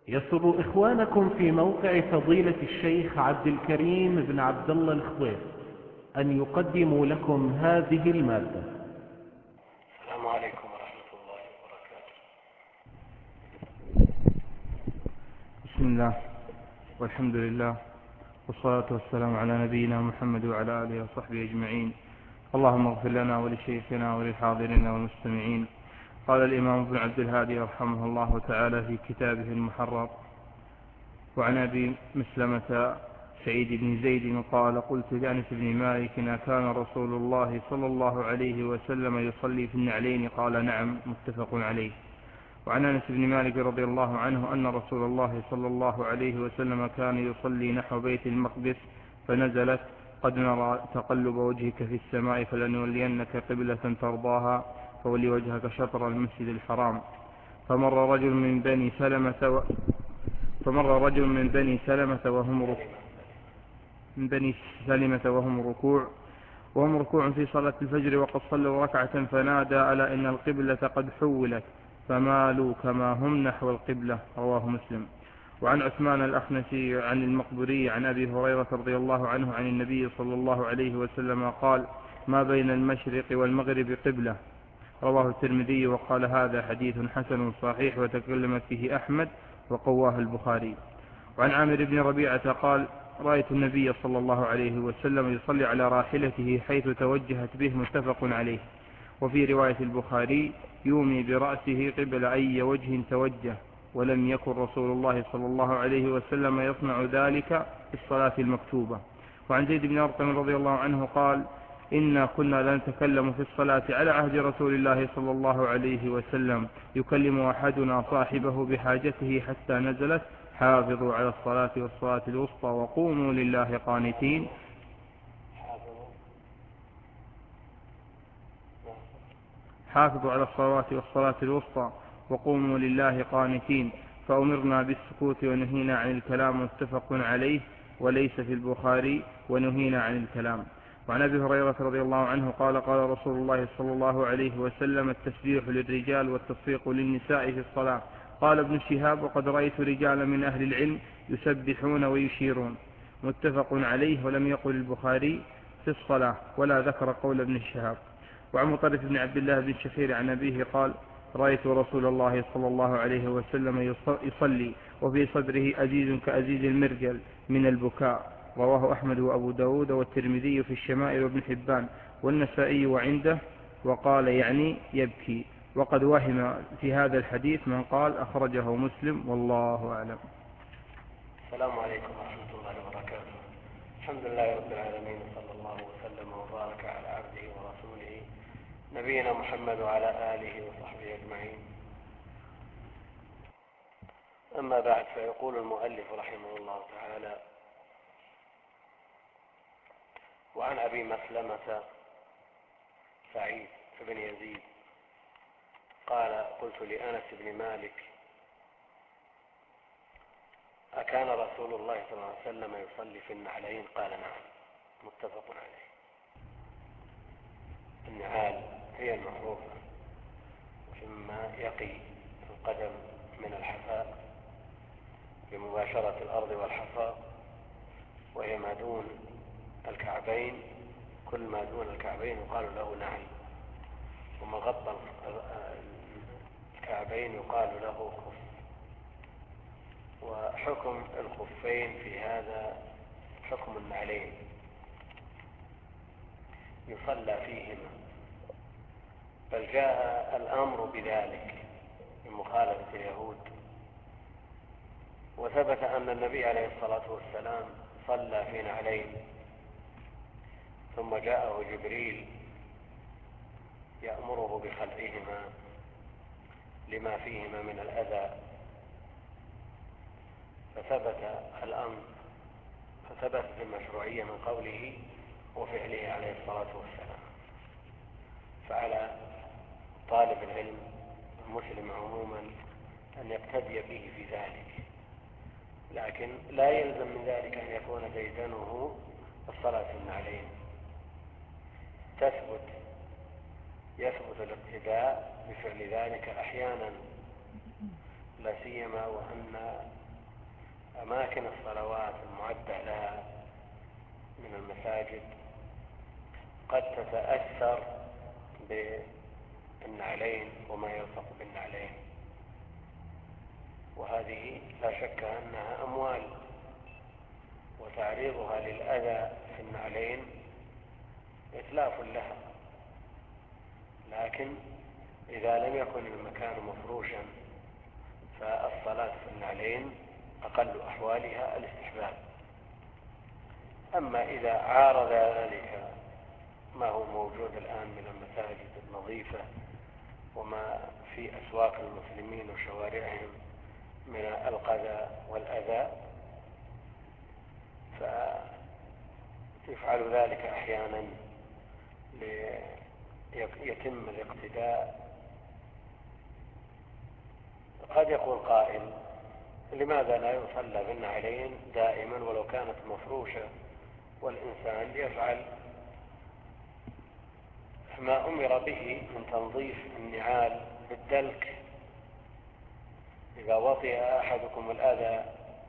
يسر إخوانكم في موقع فضيلة الشيخ عبد الكريم بن عبد الله الخضير أن يقدموا لكم هذه المادة. السلام عليكم ورحمة الله وبركاته. بسم الله والحمد لله والصلاة والسلام على نبينا محمد وعلى آله وصحبه أجمعين. اللهم اغفر لنا ولشيخنا وللحاضرين والمستمعين. قال الإمام ابن عبد الهادي رحمه الله تعالى في كتابه المحرر: وعن أبي مسلمة سعيد بن زيد قال: قلت لأنس بن مالك: كان رسول الله صلى الله عليه وسلم يصلي في النعلين؟ قال: نعم. متفق عليه. وعن أنس بن مالك رضي الله عنه أن رسول الله صلى الله عليه وسلم كان يصلي نحو بيت المقدس فنزلت: قد نرى تقلب وجهك في السماء فلنولينك قبلة ترضاها فول وجهك شطر المسجد الحرام. فمر رجل من بني سلمة وهم ركوع في صلاة الفجر، وقد صلوا ركعة، فنادى: ألا إن القبلة قد حولت فمالوا كما هم نحو القبلة. رواه مسلم. وعن عثمان الأخنسي عن المقبري عن أبي هريرة رضي الله عنه عن النبي صلى الله عليه وسلم قال: ما بين المشرق والمغرب قبلة. رواه الترمذي وقال: هذا حديث حسن صحيح، وتكلم فيه أحمد وقواه البخاري. وعن عامر بن ربيعة قال: رأيت النبي صلى الله عليه وسلم يصلي على راحلته حيث توجهت به. متفق عليه. وفي رواية البخاري: يومي برأسه قبل أي وجه توجه. ولم يكن رسول الله صلى الله عليه وسلم يصنع ذلك في الصلاة المكتوبة. وعن زيد بن أرقم رضي الله عنه قال: إنا كنا لا نتكلم في الصلاة على عهد رسول الله صلى الله عليه وسلم، يكلم أحدنا صاحبه بحاجته حتى نزلت: حافظوا على الصلاة والصلاة الوسطى وقوموا لله قانتين. حافظوا على الصلاة والصلاة الوسطى وقوموا لله قانتين. فأمرنا بالسكوت ونهينا عن الكلام. متفق عليه. وليس في البخاري: ونهينا عن الكلام. وعن أبي هريرة رضي الله عنه قال: قال رسول الله صلى الله عليه وسلم: التسبيح للرجال والتصفيق للنساء في الصلاة. قال ابن شهاب: وقد رأيت رجالا من أهل العلم يسبحون ويشيرون. متفق عليه. ولم يقل البخاري في الصلاة، ولا ذكر قول ابن شهاب. وعن مطرف بن عبد الله بن شخير عن أبيه قال: رأيت رسول الله صلى الله عليه وسلم يصلي وفي صدره أزيز كأزيز المرجل من البكاء. رواه أحمد وأبو داود والترمذي في الشمائل وابن حبان والنسائي وعنده، وقال يعني يبكي. وقد وهم في هذا الحديث من قال أخرجه مسلم، والله أعلم. السلام عليكم ورحمة الله وبركاته. الحمد لله رب العالمين، صلى الله وسلم وبارك على عبده ورسوله نبينا محمد وعلى آله وصحبه أجمعين. أما بعد، فيقول المؤلف رحمه الله تعالى: وعن أبي مسلمة سعيد بن يزيد قال: قلت لأنس بن مالك: أكان رسول الله صلى الله عليه وسلم يصلي في النعلين؟ قال: نعم. متفق عليه. النعال هي المعروفة مما يقي القدم من الحفاء بمباشرة الأرض والحصى، وهي ما دون الكعبين. كل ما دون الكعبين يقال له نعل، وما غطى الكعبين يقال له خف. وحكم الخفين في هذا حكم النعلين، يصلى فيهما، بل جاء الأمر بذلك بمخالفة اليهود. وثبت أن النبي عليه الصلاة والسلام صلى في نعلين، ثم جاءه جبريل يأمره بخلعهما لما فيهما من الأذى، فثبت الأمر، فثبتت المشروعية من قوله وفعله عليه الصلاة والسلام. فعلى طالب العلم المسلم عموما أن يقتدي به في ذلك، لكن لا يلزم من ذلك أن يكون ديدنه الصلاة في النعلين. يثبت الاقتداء بفعل ذلك أحيانا لا سيما وأن أماكن الصلوات المعدة لها من المساجد قد تتأثر بالنعلين وما يلصق بالنعلين، وهذه لا شك أنها أموال، وتعريضها للأذى في النعلين إتلاف لها. لكن إذا لم يكن المكان مفروشا فالصلاة في النعلين أقل أحوالها الاستحباب. أما إذا عارض ذلك ما هو موجود الآن من المساجد النظيفة وما في أسواق المسلمين وشوارعهم من القذى والأذى، فيفعل ذلك أحيانا ليتم الاقتداء. قد يقول قائل: لماذا لا يصلى بالنعلين دائما ولو كانت مفروشة، والإنسان يفعل ما أمر به من تنظيف النعال بالدلك؟ إذا وطئ أحدكم الأذى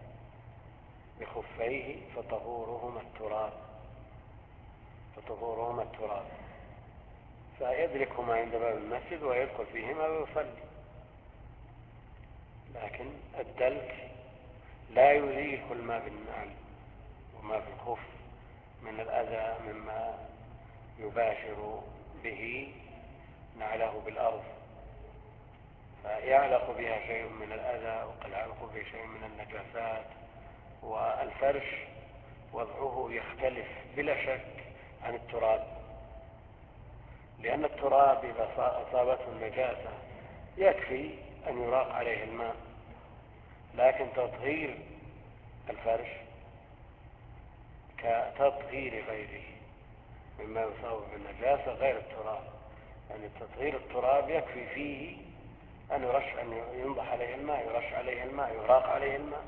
بخفيه فطهورهما التراب، فيدركهما عند باب المسجد ويدخل فيهما ويصلي. لكن الدلك لا يزيل كل ما بالنعل وما في الخف من الأذى مما يباشر به نعله بالأرض، فيعلق بها شيء من الأذى وقد يعلق به شيء من النجاسات. والفرش وضعه يختلف بلا شك عن التراب، لأن التراب إذا أصابته النجاسة يكفي أن يراق عليه الماء، لكن تطهير الفرش كتطهير غيره مما يصاب بالنجاسة غير التراب. يعني تطهير التراب يكفي فيه أن ينضح عليه الماء، يرش عليه الماء، يراق عليه الماء.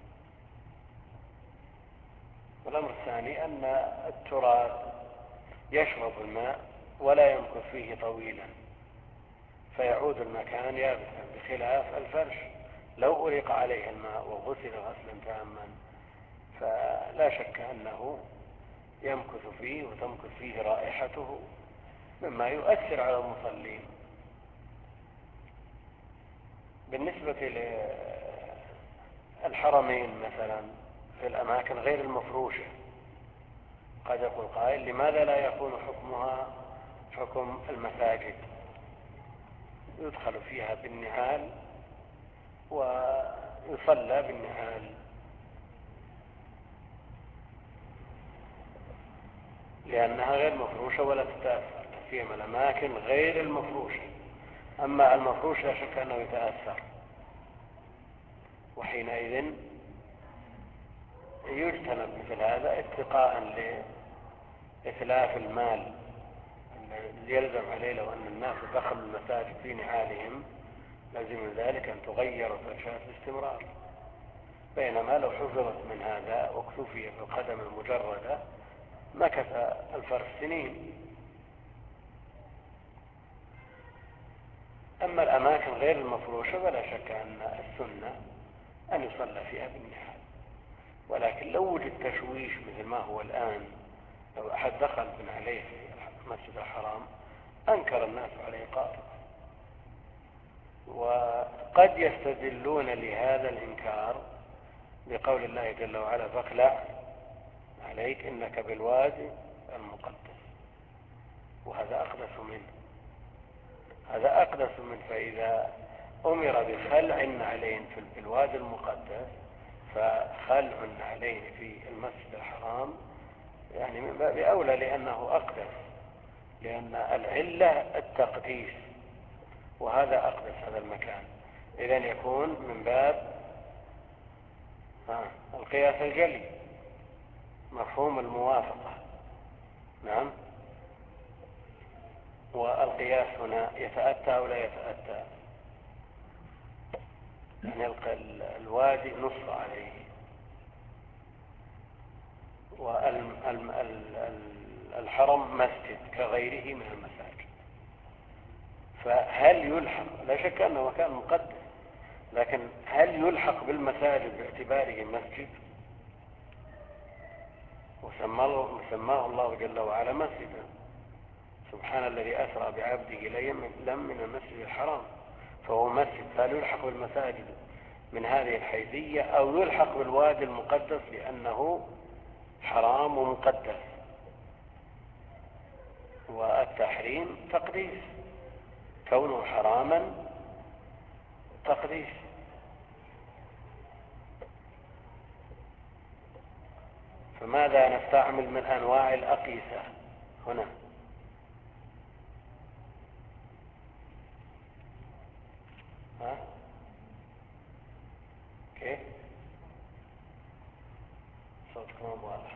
والأمر الثاني أن التراب يشرب الماء ولا يمكث فيه طويلا فيعود المكان يابسا، بخلاف الفرش لو أريق عليه الماء وغسل غسلا تاما فلا شك أنه يمكث فيه وتمكث فيه رائحته مما يؤثر على المصلين. بالنسبة للحرمين مثلا في الأماكن غير المفروشة، قد يقول قائل: لماذا لا يكون حكمها حكم المساجد، يدخل فيها بالنعال ويصلى بالنعال؟ لأنها غير مفروشة ولا تتأثر، سيما الأماكن غير المفروشة. أما المفروش لا شك أنه يتأثر، وحينئذ يجتنب مثل هذا اتقاء لإتلاف المال الذي يلزم عليه. لو أن الناس دخلوا المساجد في نعالهم لازم ذلك أن تغير الفرشات باستمرار، بينما لو حفظت من هذا واكتفي بالقدم المجردة مكث الفرش سنين. أما الأماكن غير المفروشة فلا شك أن السنة أن يصلى فيها بالنعال، ولكن لو وجد تشويش مثل ما هو الآن، لو أحد دخل من عليه في المسجد الحرام أنكر الناس عليه قاطبة، وقد يستدلون لهذا الإنكار بقول الله جل وعلا: فاخلع عليك إنك بالوادي المقدس. وهذا أقدس منه. فإذا أمر بخلع النعلين في الوادي المقدس فخلع النعلين في المسجد الحرام يعني من باب أولى، لأنه أقدس، لأن العلة التقديس وهذا أقدس هذا المكان، إذن يكون من باب القياس الجلي، مفهوم الموافقة. نعم. والقياس هنا يتأتى أو لا يتأتى؟ يعني الوادي نص عليه، والحرم مسجد كغيره من المساجد، فهل يلحق؟ لا شك أنه مكان مقدس، لكن هل يلحق بالمساجد باعتباره مسجد؟ وسماه الله جل وعلا مسجدا. سبحان الذي أسرى بعبده ليلا من المسجد الحرام، فهو مسجد. فهل يلحق بالمساجد من هذه الحيثية، أو يلحق بالوادي المقدس لأنه حرام ومقدس؟ والتحريم تقديس، كونه حراما تقديس. فماذا نستعمل من أنواع الأقيسة هنا؟ كيف؟ صوتكم واضح.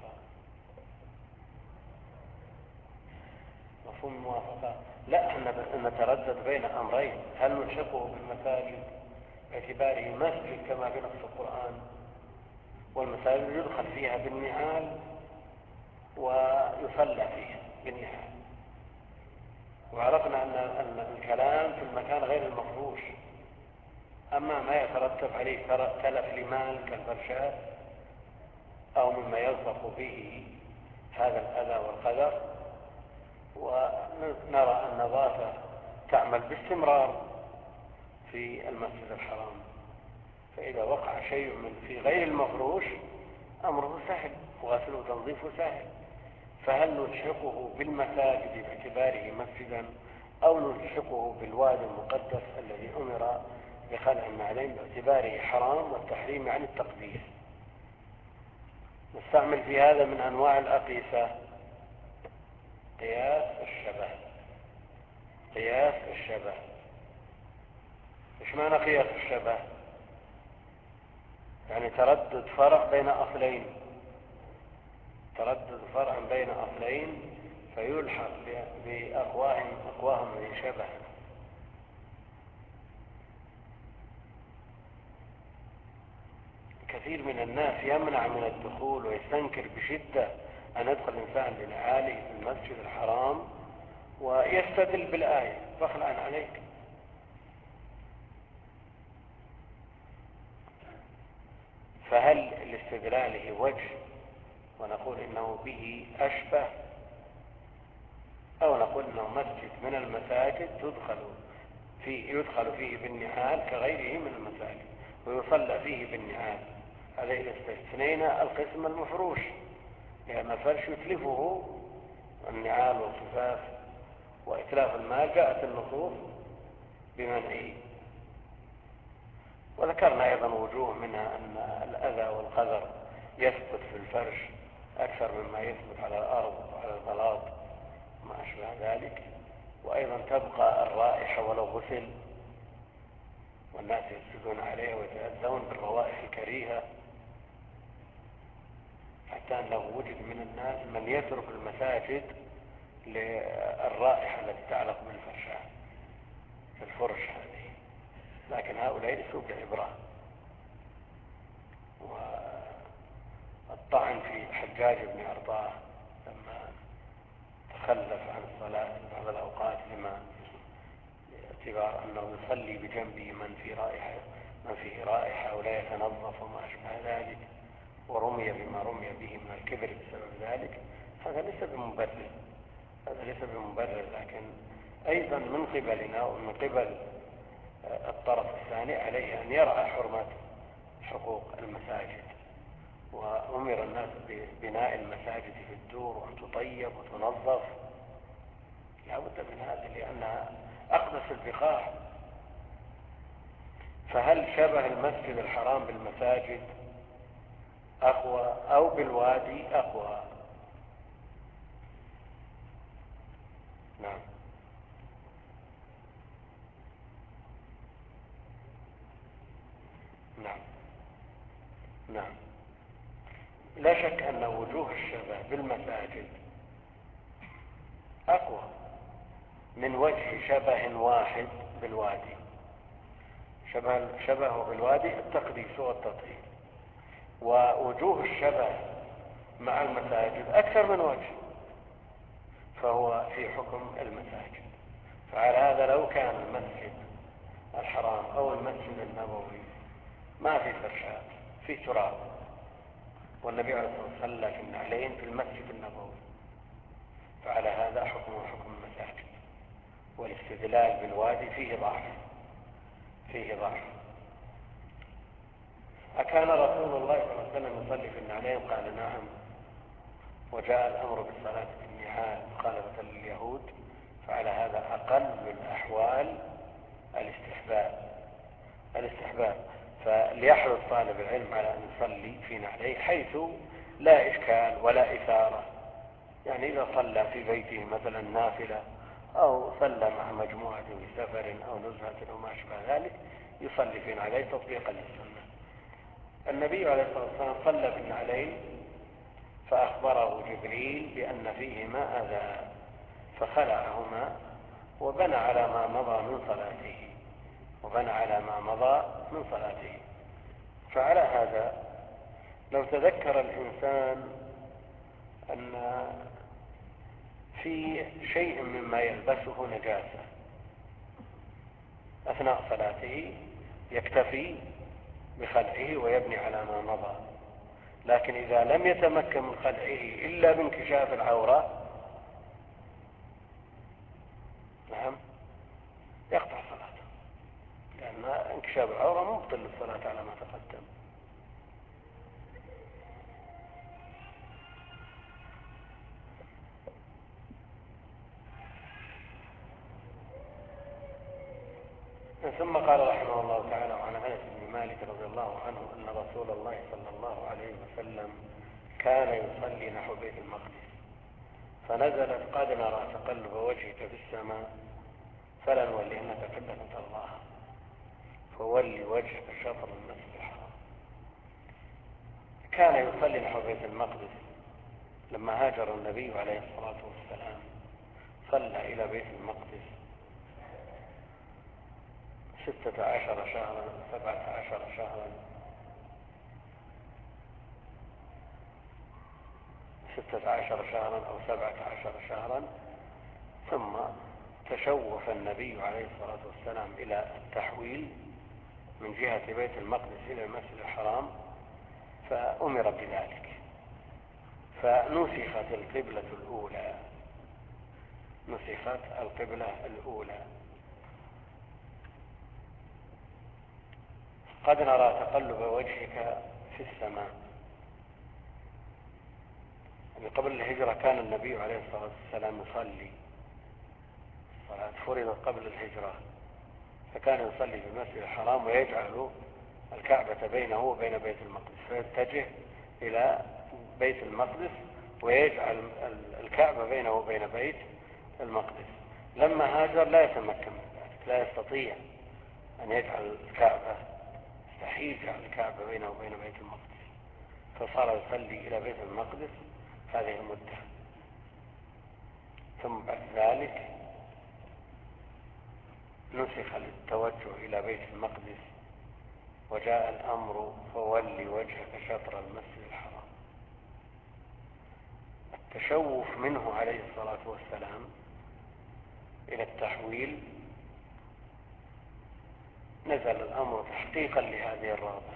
مفهوم الموافقة؟ لا، نتردد بين أمرين. هل نلحقه بالمساجد باعتباره مسجد كما بنص القرآن، والمساجد يدخل فيها بالنعال ويصلى فيها بالنعال، وعرفنا أن الكلام في المكان غير المفروش. أما ما يترتب عليه تلف لمال كالفرشات أو مما يلصق به هذا الأذى والقدر، ونرى النظافة تعمل باستمرار في المسجد الحرام. فإذا وقع شيء في غير المفروش أمره سهل، وغسله وتنظيفه سهل. فهل نلحقه بالمساجد باعتباره مسجدا، أو نلحقه بالوادي المقدس الذي أمر بخلع النعلين باعتباره حرام، والتحريم عن التقديس؟ نستعمل في هذا من أنواع الأقيسة قياس الشبه. قياس الشبه. إيش معنى قياس الشبه؟ يعني تردد فرع بين أصلين، تردد فرع بين أصلين فيلحق بأقواهم شبه. كثير من الناس يمنع من الدخول ويستنكر بشدة أن يدخل الإنسان بنعاله في المسجد الحرام، ويستدل بالآية فخلعا عليك. فهل لاستدلاله وجه ونقول إنه به أشبه، أو نقول إنه مسجد من المساجد يدخل فيه بالنعال كغيره من المساجد ويصلى فيه بالنعال؟ هذا إذا استثنينا القسم المفروش، لأن الفرش يتلفه النعال والخفاف وإتلاف المال، جاءت النصوص بمنعه. وذكرنا أيضا وجوه منها أن الأذى والقذر يثبت في الفرش أكثر مما يثبت على الأرض وعلى البلاط ما أشبه ذلك، وأيضا تبقى الرائحة ولو غسل، والناس يسجدون عليه ويتأذون بالروائح الكريهة، حتى أنه وجد من الناس من يترك المساجد للرائحة التي تعلق بالفرشات في الفرش هذه. لكن هؤلاء ليسوا بعبرة. والطعن في حجاج بن أرطاه لما تخلف عن الصلاة في بعض الأوقات باعتبار أنه يصلي بجنبه من فيه رائحة ولا يتنظف وما أشبه ذلك، ورمي بما رمي به من الكبر بسبب ذلك. هذا ليس بمبرر. لكن أيضا من قبلنا ومن قبل الطرف الثاني عليه أن يرعى حرمة حقوق المساجد، وأمر الناس ببناء المساجد في الدور وأن تطيب وتنظف. لا بد من هذا لأنها أقدس البقاع. فهل شبه المسجد الحرام بالمساجد أقوى أو بالوادي أقوى؟ نعم. نعم. نعم. لا شك أن وجوه الشبه بالمساجد أقوى من وجه شبه واحد بالوادي. شبهه بالوادي التقديس والتطهير، ووجوه الشبه مع المساجد أكثر من وجه، فهو في حكم المساجد. فعلى هذا لو كان المسجد الحرام أو المسجد النبوي ما في فرشات، في تراب، والنبي عليه الصلاة والسلام صلى في النعلين في المسجد النبوي، فعلى هذا حكم المساجد. والاستدلال بالوادي فيه ضعف. أكان رسول الله صلى الله عليه وسلم يصلي في النعلين؟ قال نعم، وجاء الأمر بالصلاة في النعال مخالفة لليهود، فعلى هذا أقل الأحوال الاستحباب. فليحرص طالب العلم على أن يصلي في نعليه حيث لا إشكال ولا إثارة. يعني إذا صلى في بيته مثلا نافلة، أو صلى مع مجموعة في سفر أو نزهة أو ما أشبه ذلك، يصلي في نعليه تطبيقا للسنة. النبي عليه الصلاة والسلام صلى في النعلين فأخبره جبريل بأن فيهما أذى، فخلعهما وبنى على ما مضى من صلاته. فعلى هذا لو تذكر الإنسان أن في شيء مما يلبسه نجاسة أثناء صلاته يكتفي بخلعه ويبني على ما مضى، لكن إذا لم يتمكن من خلعه إلا بانكشاف العورة، نعم، يقطع صلاته، لأن انكشاف العورة مبطل للصلاة على ما تقدم. ثم قال رحمه الله تعالى عن أنس بن مالك رضي الله عنه أن رسول الله صلى الله عليه وسلم كان يصلي نحو بيت المقدس، فنزلت قد نرى تقلب وجهك في السماء فلنولينك قبلة الله فولي وجهك شطر المسجد الحرام. كان يصلي نحو بيت المقدس. لما هاجر النبي عليه الصلاة والسلام صلى إلى بيت المقدس 16 شهرا 17 شهرا 16 شهرا أو 17 شهرا، ثم تشوف النبي عليه الصلاة والسلام إلى التحويل من جهة بيت المقدس إلى المسجد الحرام، فأمر بذلك، فنسخت القبلة الأولى. قد نرى تقلب وجهك في السماء. يعني قبل الهجرة كان النبي عليه الصلاة والسلام يصلي صلاة فرضت قبل الهجرة، فكان يصلي في المسجد الحرام ويجعل الكعبة بينه وبين بيت المقدس، فيتجه إلى بيت المقدس ويجعل الكعبة بينه وبين بيت المقدس. لما هاجر لا يتمكن من ذلك، لا يستطيع أن يجعل الكعبة، يستحيل جعل الكعبة بينه وبين بيت المقدس، فصار يصلي إلى بيت المقدس هذه المدة. ثم بعد ذلك نسخ التوجه إلى بيت المقدس وجاء الأمر فولي وجهك شطر المسجد الحرام. التشوف منه عليه الصلاة والسلام إلى التحويل نزل الأمر تحقيقا لهذه الرغبة،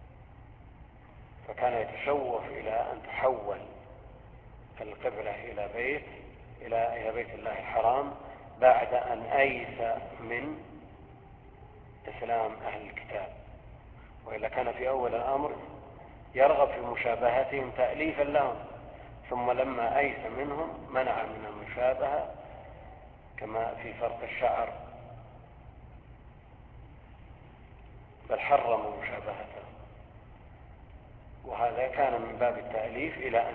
فكان يتشوف إلى أن تحول القبلة إلى بيت الله الحرام بعد أن أيس من إسلام أهل الكتاب، وإلا كان في أول الأمر يرغب في مشابهتهم تأليفا لهم، ثم لما أيس منهم منع من المشابهة كما في فرق الشعر، بل حرم مشابهته، وهذا كان من باب التأليف إلى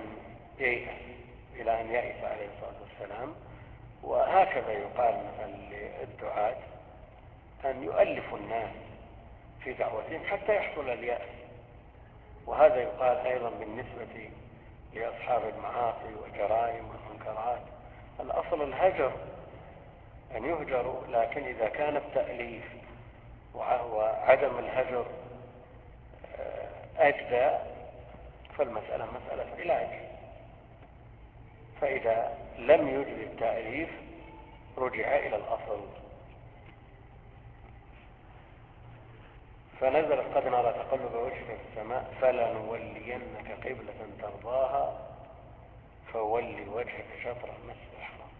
أن يئس عليه الصلاة والسلام. وهكذا يقال مثلا للدعاة أن يؤلفوا الناس في دعوتهم حتى يحصل اليأس، وهذا يقال أيضا بالنسبة لأصحاب المعاصي والجرائم والمنكرات. الأصل الهجر أن يهجروا، لكن إذا كان التأليف وعدم الهجر أجدى فالمسألة مسألة علاج، فإذا لم يجد التأليف رجع إلى الأصل. فنزلت قد نرى تقلب وجهك في السماء فلنولينك قبلة ترضاها فولي وجهك شطر المسجد الحرام.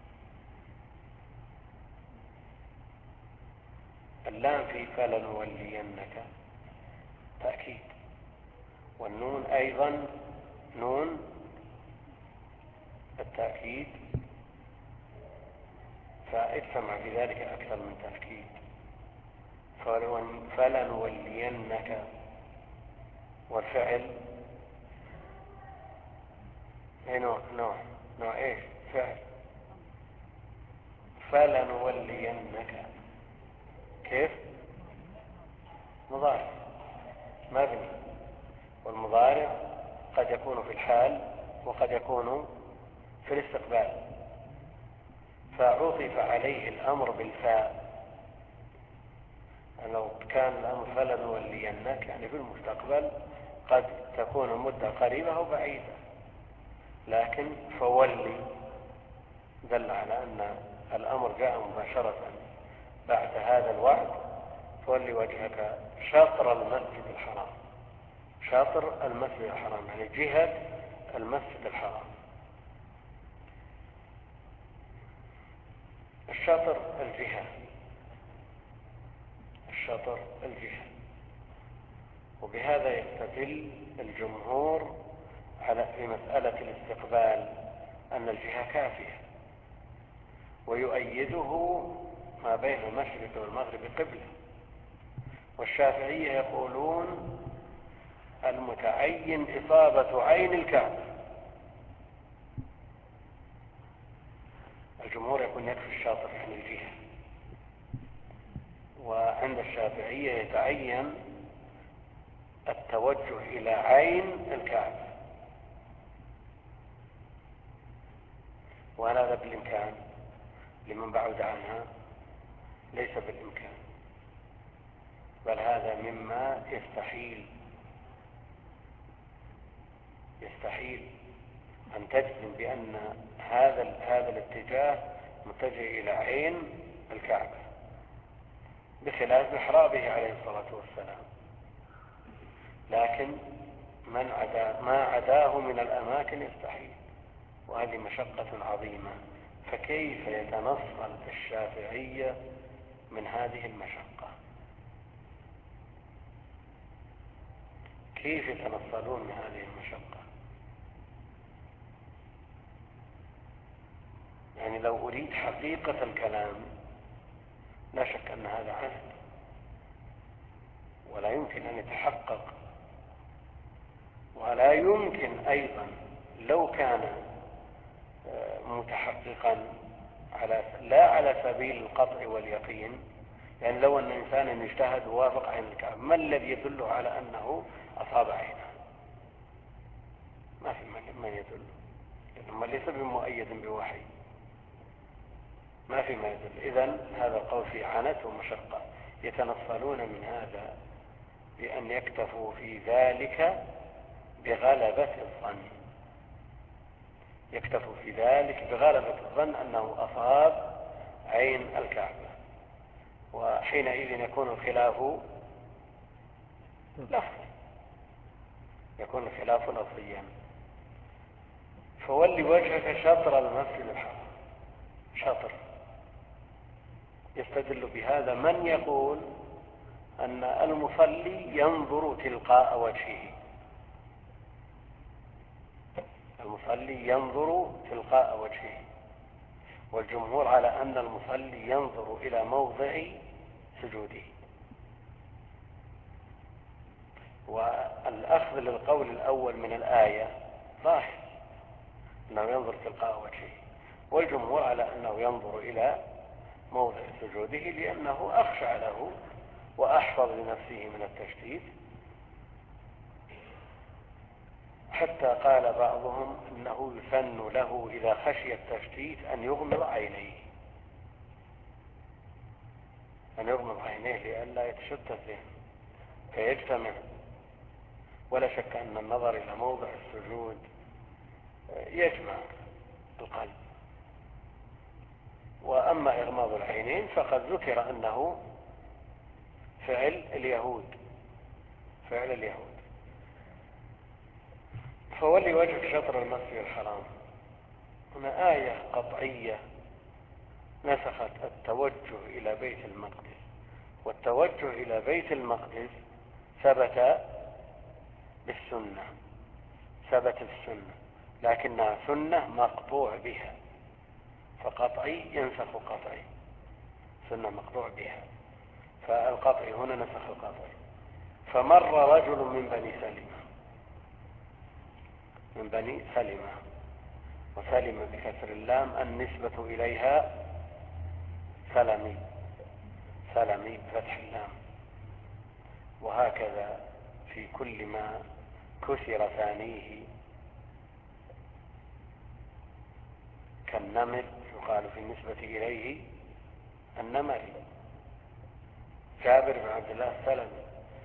اللام في فلنولينك تأكيد، والنون أيضا نون التأكيد، فاجتمع في ذلك أكثر من تأكيد. فلنولينك، والفعل نوع ايش؟ فعل. فلنولينك كيف؟ مضارع مبني، والمضارع قد يكون في الحال وقد يكون في الاستقبال، فعطف عليه الأمر بالفاء. لو كان الأمر فلنولينك يعني في المستقبل قد تكون المدة قريبة أو بعيدة، لكن فولي دل على أن الأمر جاء مباشرة بعد هذا الوعد. فولي وجهك شطر المسجد الحرام، شاطر المسجد الحرام يعني جهة المسجد الحرام. الشاطر الجهة، الشاطر الجهة. وبهذا يستدل الجمهور على في مسألة الاستقبال أن الجهة كافية، ويؤيده ما بين المشرق والمغرب قبلة. والشافعية يقولون المتعين إصابة عين الكعبة. الجمهور يقول يكفي الشاطر عن الجهة، وعند الشافعية يتعين التوجه إلى عين الكعبة، وهذا بالإمكان لمن بعد عنها، ليس بالإمكان، بل هذا مما يستحيل أن تجزم بأن هذا الاتجاه متجه إلى عين الكعبة، بخلاف محرابه عليه الصلاة والسلام. لكن ما عداه من الأماكن يستحيل، وهذه مشقة عظيمة. فكيف يتنصل الشافعية من هذه المشقة؟ كيف يتنصلون من هذه المشقة؟ يعني لو أريد حقيقة الكلام لا شك أن هذا عهد ولا يمكن أن يتحقق، ولا يمكن أيضا لو كان متحققا لا على سبيل القطع واليقين. يعني لو أن إنسانا اجتهد ووافق عين الكعبة، ما الذي يدله على أنه أصاب عينه؟ ما في من يدل، لأنه ليس بمؤيد بوحي، ما في ما يدل. إذن هذا القول في عنت ومشقة. يتنصلون من هذا بأن يكتفوا في ذلك بغلبة الظن، يكتفوا في ذلك بغلبة الظن أنه أصاب عين الكعبة، وحينئذ يكون الخلاف لفظي، يكون الخلاف لفظيا. فولي وجهك شطر المسجد الحرام، شطر. يستدل بهذا من يقول أن المصلي ينظر تلقاء وجهه، المصلي ينظر تلقاء وجهه، والجمهور على أن المصلي ينظر إلى موضع سجوده. والأخذ للقول الأول من الآية ظاهر أنه ينظر تلقاء وجهه، والجمهور على أنه ينظر إلى موضع سجوده لأنه أخشع له وأحفظ لنفسه من التشتيت. حتى قال بعضهم إنه يسن له إذا خشي التشتيت أن يغمض عينيه، أن يغمض عينيه لئلا يتشتت ذهنه فيجتمع. ولا شك أن النظر إلى موضع السجود يجمع القلب. وأما إغماض العينين فقد ذكر أنه فعل اليهود فعل اليهود. فولي وجهك شطر المسجد الحرام، هنا آية قطعية نسخت التوجه إلى بيت المقدس، والتوجه إلى بيت المقدس ثبت بالسنة، ثبت السنة، لكنها سنة مقطوع بها، فقطعي ينسخ قطعي، سنة مقطوع بها، فالقطعي هنا نسخ القطعي. فمر رجل من بني سلمة، من بني سلمة، وسلمة بكسر اللام النسبة إليها سلمي، سلمي بفتح اللام. وهكذا في كل ما كسر ثانيه كالنمر يقال في النسبة إليه النمري. جابر بن عبد الله السلمي،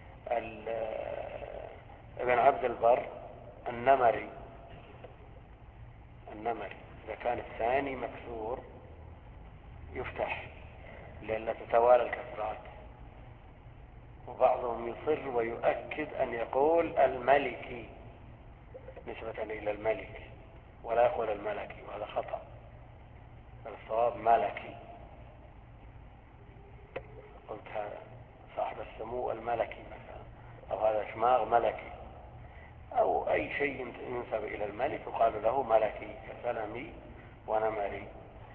ابن عبد البر النمري، النمري إذا كان الثاني مكسور يفتح لأن تتوالى الكسرات. وبعضهم يصر ويؤكد أن يقول الملكي نسبة إلى الملك، ولا يقول الملكي، وهذا خطأ، الصواب ملكي. قلت هذا صاحب السمو الملكي مثلا، أو هذا شماغ ملكي، أو أي شيء ينسب إلى الملك يقال له ملكي كسلمي ونمري.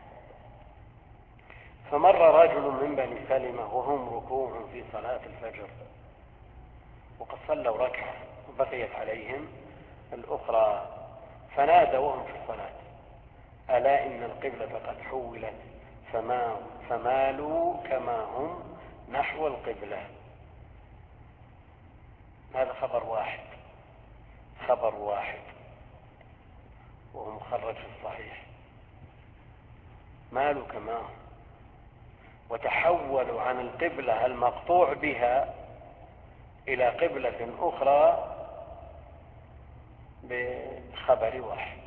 فمر رجل من بني سلمة وهم ركوع في صلاة الفجر، وقد صلوا ركعة وبقيت عليهم الأخرى، فنادى وهم في الصلاة: ألا إن القبلة قد حولت فمالوا كما هم نحو القبلة. هذا خبر واحد، خبر واحد وهو مخرج في الصحيح. مالوا كما هم، وتحولوا عن القبلة المقطوع بها إلى قبلة أخرى بخبر واحد.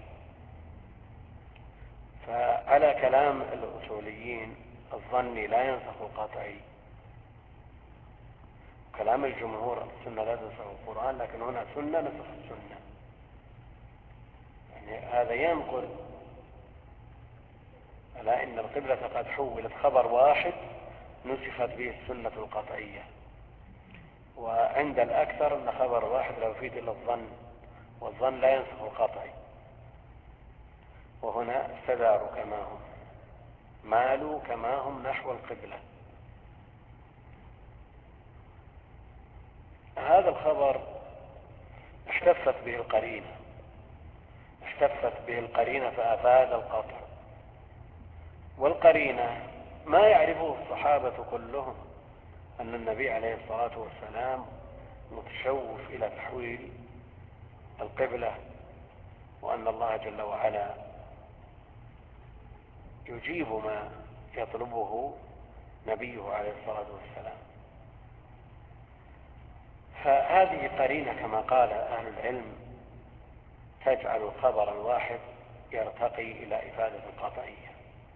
فعلى كلام الأصوليين الظني لا ينسخ القطعي، كلام الجمهور السنة لا تنسخ القرآن، لكن هنا سنة نسخ السنة، يعني هذا ينقل على إن القبلة قد حولت، خبر واحد نسخت به السنة القطعية. وعند الأكثر أن خبر واحد لا يفيد إلا الظن، والظن لا ينسخ القطعي. وهنا استداروا كما هم، مالوا كما هم نحو القبلة. هذا الخبر احتفت به القرينة، احتفت به القرينة فأفاد القطع. والقرينة ما يعرفه الصحابة كلهم أن النبي عليه الصلاة والسلام متشوف إلى تحويل القبلة، وأن الله جل وعلا يجيب ما يطلبه نبيه عليه الصلاة والسلام. فهذه قرينة كما قال أهل العلم تجعل الخبر الواحد يرتقي إلى إفادة القطعية.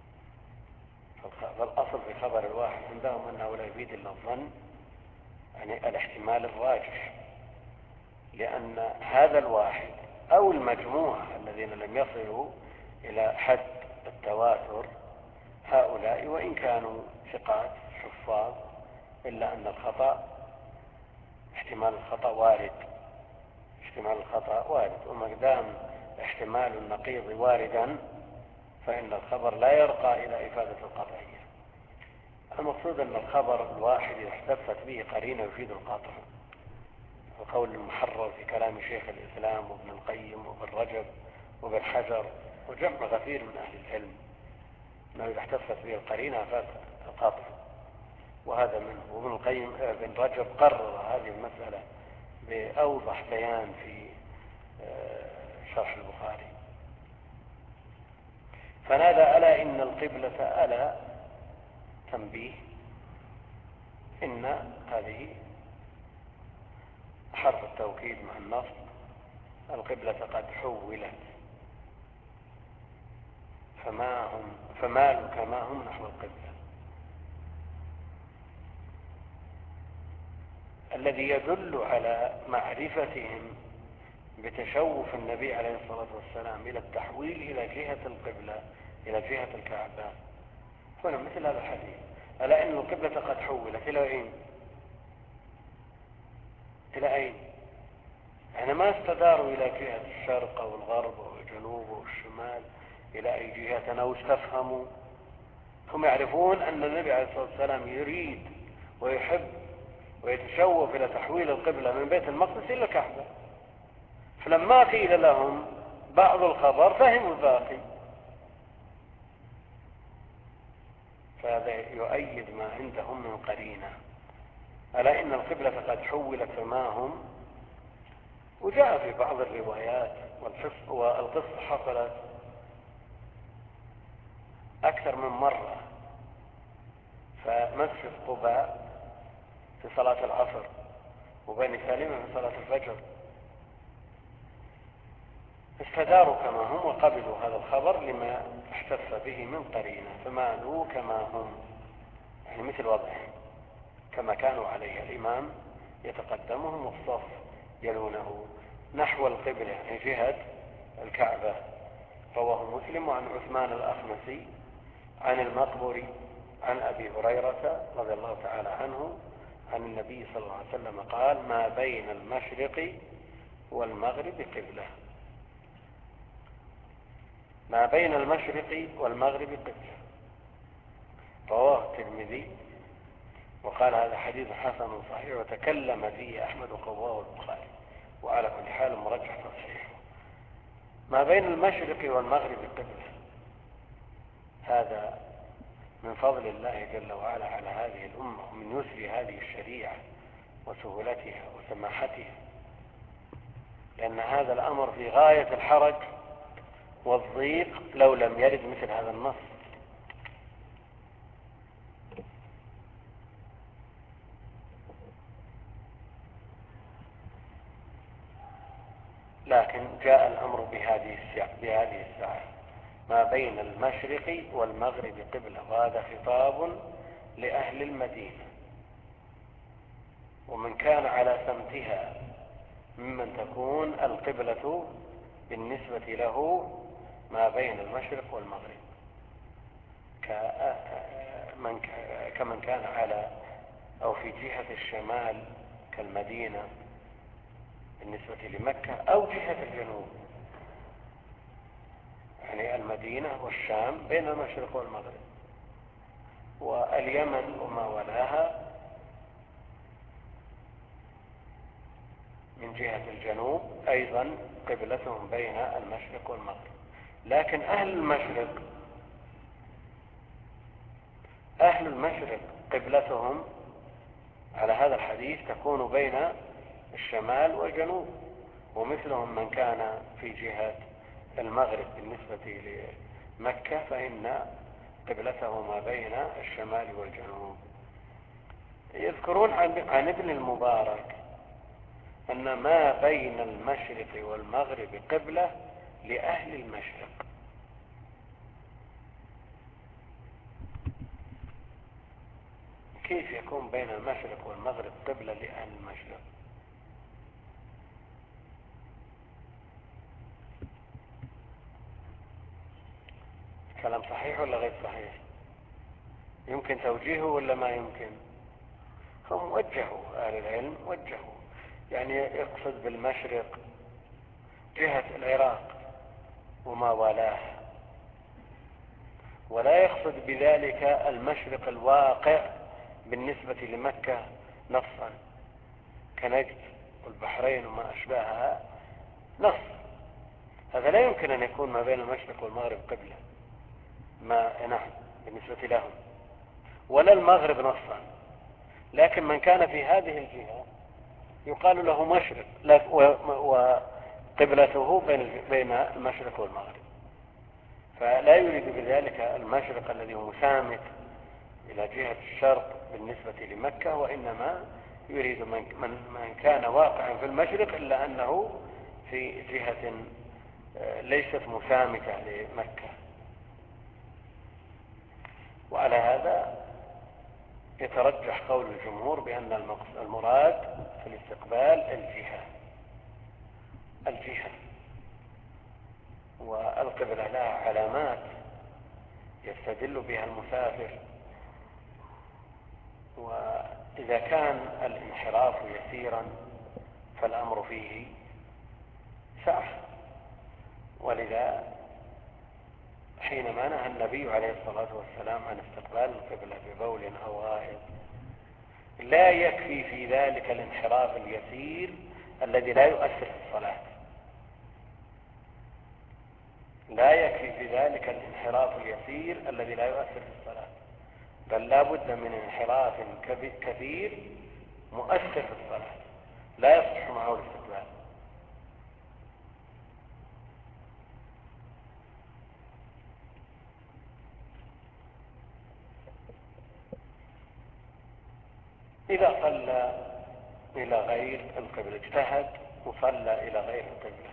فالأصل في خبر الواحد عندهم أنه لا يفيد إلا الظن، يعني الاحتمال الراجح، لأن هذا الواحد أو المجموعة الذين لم يصلوا إلى حد التواتر هؤلاء وإن كانوا ثقات حفاظ إلا أن الخطأ احتمال الخطأ وارد، احتمال الخطأ وارد، وما دام احتمال النقيض واردا فإن الخبر لا يرقى إلى إفادة القطعية. المقصود أن الخبر الواحد احتفت به قرينة يفيد القطع. القول المحرر في كلام شيخ الإسلام وابن القيم وابن رجب وابن حجر وجمع كثير من أهل العلم أنه إذا احتفت به القرينة أفاد القطع، وهذا منه. وابن القيم ابن رجب قرر هذه المسألة بأوضح بيان في شرح البخاري. فنادى ألا إن القبلة، ألا تنبيه، إن هذه حرف التوكيد مع النصب، القبلة قد حولت فمالوا كما هم نحو القبلة. الذي يدل على معرفتهم بتشوف النبي عليه الصلاة والسلام إلى التحويل إلى جهة القبلة، إلى جهة الكعبة. هنا مثل هذا الحديث: ألا إن القبلة قد حولت إلى أين؟ إلى أين؟ يعني ما استداروا إلى جهة الشرق أو الغرب أو الجنوب أو الشمال إلى أي جهة أو استفهموا. هم يعرفون أن النبي عليه الصلاة والسلام يريد ويحب ويتشوف إلى تحويل القبلة من بيت المقدس إلى الكعبة، فلما قيل لهم بعض الخبر فهموا الباقي. فهذا يؤيد ما عندهم من قرينة: ألا إن القبلة قد حولت فما هم. وجاء في بعض الروايات والقصة حصلت أكثر من مرة، فمسجد قباء في صلاة العصر وبني سالمة في صلاة الفجر استداروا كما هم وقبلوا هذا الخبر لما احتف به من قرينة، فمالوا كما هم، يعني مثل وضعهم كما كانوا عليه. الإمام يتقدمهم والصف يلونه نحو القبلة، يعني جهة الكعبة. رواه مسلم عن عثمان الأخمسي عن المقبري عن أبي هريرة رضي الله تعالى عنه عن النبي صلى الله عليه وسلم قال: ما بين المشرق والمغرب قبلة. ما بين المشرق والمغرب قبلة. رواه الترمذي وقال هذا حديث حسن صحيح، وتكلم فيه أحمد وقواه البخاري، وعلى كل حال مرجح تصحيحه. ما بين المشرق والمغرب قبلة، هذا من فضل الله جل وعلا على هذه الأمة ومن يسر هذه الشريعة وسهولتها وسماحتها، لأن هذا الأمر في غاية الحرج والضيق لو لم يرد مثل هذا النص. لكن جاء الأمر بهذه الساعة: ما بين المشرق والمغرب قبلة، وهذا خطاب لأهل المدينة ومن كان على سمتها ممن تكون القبلة بالنسبة له ما بين المشرق والمغرب، كمن كان على أو في جهة الشمال كالمدينة بالنسبة لمكة، أو جهة الجنوب يعني المدينة والشام بين المشرق والمغرب، واليمن وما ولاها من جهة الجنوب أيضا قبلتهم بين المشرق والمغرب. لكن أهل المشرق قبلتهم على هذا الحديث تكون بين الشمال والجنوب، ومثلهم من كان في جهة المغرب بالنسبة لمكة فإن قبلته ما بين الشمال والجنوب. يذكرون عن ابن المبارك أن ما بين المشرق والمغرب قبلة لأهل المشرق. كيف يكون بين المشرق والمغرب قبلة لأهل المشرق؟ كلام صحيح ولا غير صحيح؟ يمكن توجيهه ولا ما يمكن؟ هم وجهوا، أهل العلم وجهوا، يعني يقصد بالمشرق جهة العراق وما والاه، ولا يقصد بذلك المشرق الواقع بالنسبة لمكة نصا كنجد والبحرين وما أشباهها نص. هذا لا يمكن أن يكون ما بين المشرق والمغرب قبلة، نعم بالنسبة لهم، ولا المغرب نصا. لكن من كان في هذه الجهة يقال له مشرق، وقبلته بين المشرق والمغرب، فلا يريد بذلك المشرق الذي هو مسامت إلى جهة الشرق بالنسبة لمكة، وإنما يريد من كان واقعا في المشرق إلا أنه في جهة ليست مسامتة لمكة. وعلى هذا يترجح قول الجمهور بأن المراد في الاستقبال الجهة، والقبلة لها علامات يستدل بها المسافر، وإذا كان الانحراف يسيرا فالأمر فيه سعة. ولذا حينما نهى النبي عليه الصلاة والسلام عن استقبال القبلة ببول أو غائط لا يكفي في ذلك الانحراف اليسير الذي لا يؤثر في الصلاة، لا يكفي في ذلك الانحراف اليسير الذي لا يؤثر في الصلاة، بل لا بد من انحراف كثير مؤثر في الصلاة لا يصح معه الاستقبال. إذا صلى إلى غير القبلة، اجتهد وصلى إلى غير القبلة،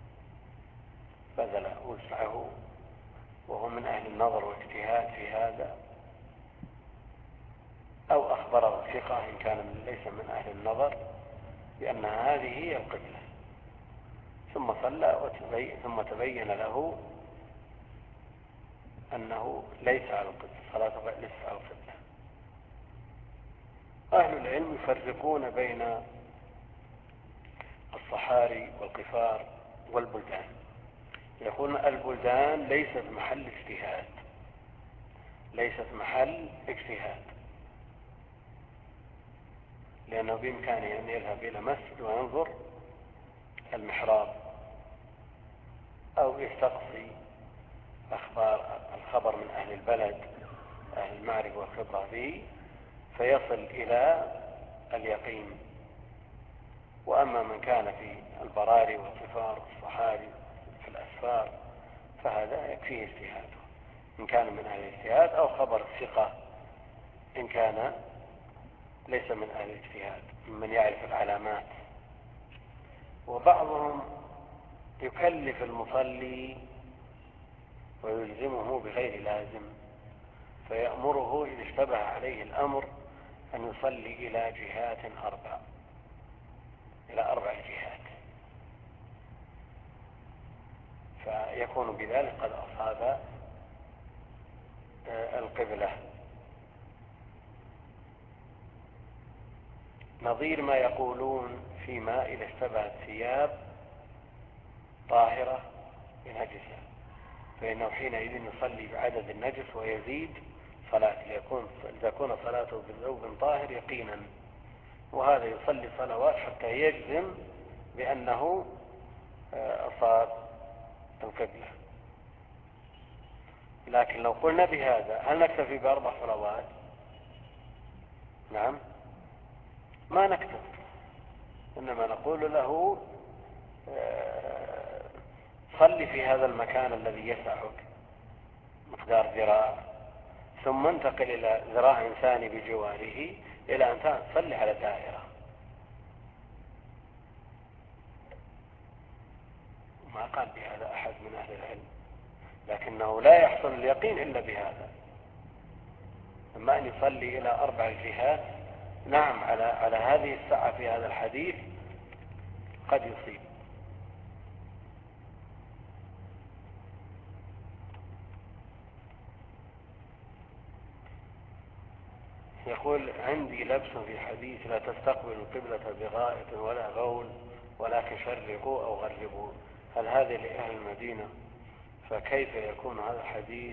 بذل وسعه وهو من أهل النظر واجتهاد في هذا، أو أخبره ثقة إن كان ليس من أهل النظر بأن هذه هي القبلة، ثم صلى ثم تبين له أنه ليس على القبلة، صلاته ليس على القبلة. أهل العلم يفرقون بين الصحاري والقفار والبلدان، يقولون البلدان ليست محل اجتهاد، لأنه بإمكانه أن يذهب إلى مسجد وينظر المحراب أو يستقصي الخبر من أهل البلد أهل المعرفة والخبرة به فيصل إلى اليقين. وأما من كان في البراري والقفار والصحاري في الأسفار فهذا يكفيه اجتهاده إن كان من أهل الاجتهاد، أو خبر الثقة إن كان ليس من أهل الاجتهاد ممن يعرف العلامات. وبعضهم يكلف المصلي ويلزمه بغير لازم، فيأمره إذا اشتبه عليه الأمر أن يصلي إلى جهات إلى 4 جهات، فيكون بذلك قد أصاب القبلة، نظير ما يقولون فيما إذا اشتبهت ثياب طاهرة بنجسة فإنه حينئذ يصلي بعدد النجس ويزيد صلاة لتكون صلاته بثوب طاهر يقينا، وهذا يصلي صلوات حتى يجزم بأنه أصاب القبلة. لكن لو قلنا بهذا هل نكتفي ب4 صلوات؟ نعم، ما نكتفي، إنما نقول له صلي في هذا المكان الذي يسعك مقدار ذراع، ثم انتقل إلى ذراع ثاني بجواره إلى أن تصلي على دائرة. ما قال بهذا أحد من أهل العلم، لكنه لا يحصل اليقين إلا بهذا. أما أن يصلي إلى 4 جهات، نعم على هذه الساعة في هذا الحديث قد يصيب. يقول عندي لبس في حديث لا تستقبل القبلة بغائط ولا بول ولكن شرقوا أو غربوا، هل هذا لأهل المدينة؟ فكيف يكون هذا الحديث؟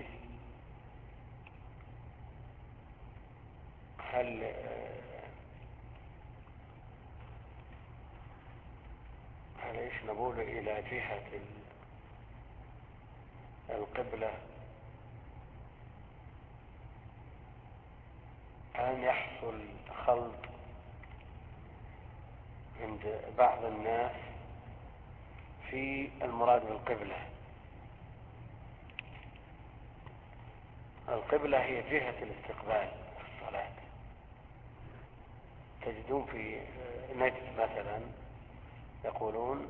هل ايش نقول إلى جهة القبلة؟ أن يحصل خلط عند بعض الناس في المراد بالقبلة. القبلة هي جهة الاستقبال في الصلاة. تجدون في نجد مثلا يقولون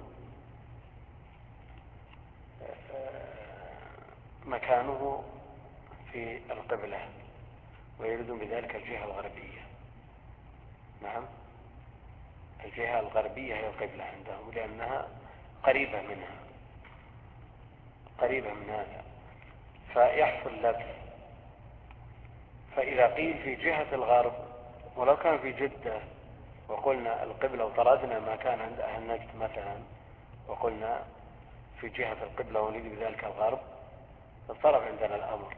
مكانه في القبلة، ويريدون بذلك الجهة الغربية. نعم، الجهة الغربية هي القبلة عندهم لأنها قريبة منها، قريبة من هذا، فيحصل لبس. فإذا قيل في جهة الغرب، ولو كان في جدة وقلنا القبلة وطردنا ما كان عند أهل نجد مثلا وقلنا في جهة القبلة ونريد بذلك الغرب، اضطرب عندنا الأمر.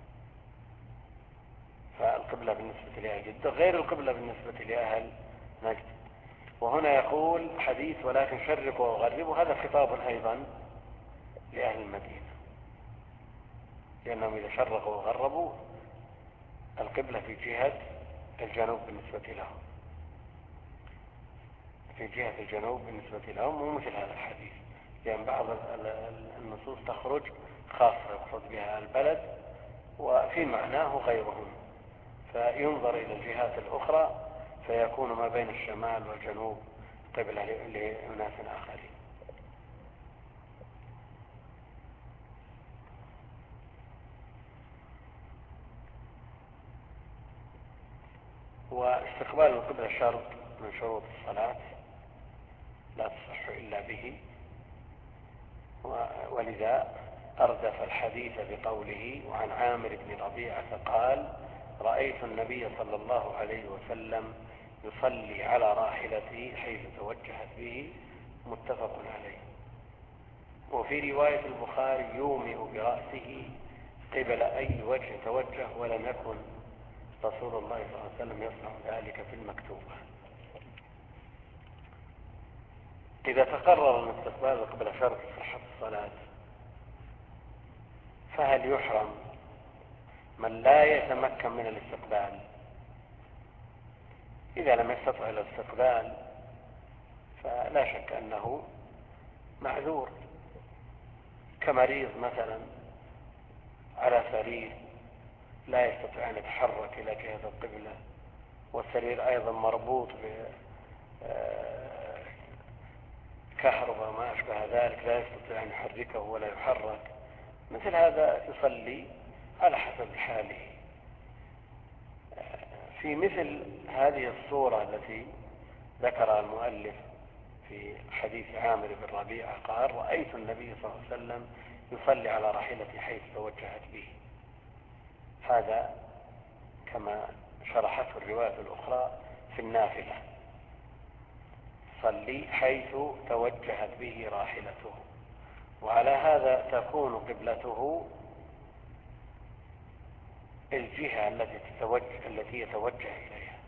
فالقبلة بالنسبة لأهل جدة غير القبلة بالنسبة لأهل نجد. وهنا يقول حديث ولكن شرقوا وغربوا، هذا خطاب أيضا لأهل المدينة، لأنهم إذا شرقوا وغربوا القبلة في جهة الجنوب بالنسبة لهم، في جهة الجنوب بالنسبة لهم، ومثل هذا الحديث، لأن بعض النصوص تخرج خاصة يقصد بها البلد وفي معناه غيرهم، فينظر إلى الجهات الأخرى فيكون ما بين الشمال والجنوب قبلة لأناس آخرين. واستقبال القبلة شرط من شروط الصلاة لا تصح إلا به، ولذا أردف الحديث بقوله: وعن عامر بن ربيعة قال: رأيت النبي صلى الله عليه وسلم يصلي على راحلته حيث توجهت به، متفق عليه. وفي رواية البخاري: يومئ برأسه قبل أي وجه توجه، ولم يكن رسول الله صلى الله عليه وسلم يصنع ذلك في المكتوبة. إذا تقرر أن استقبال القبلة شرط صحة الصلاة، فهل يحرم من لا يتمكن من الاستقبال؟ إذا لم يستطع الاستقبال فلا شك أنه معذور، كمريض مثلا على سرير لا يستطيع أن يتحرك إلى جهة القبلة، والسرير أيضا مربوط بكهرباء ما أشبه ذلك، لا يستطيع أن يحركه ولا يحرك، مثل هذا يصلي على حسب حاله. في مثل هذه الصورة التي ذكرها المؤلف في حديث عامر بن ربيعة قال: رأيت النبي صلى الله عليه وسلم يصلي على راحلته حيث توجهت به، هذا كما شرحته الرواية الأخرى في النافلة: صلي حيث توجهت به راحلته. وعلى هذا تكون قبلته الجهة التي يتوجه إليها.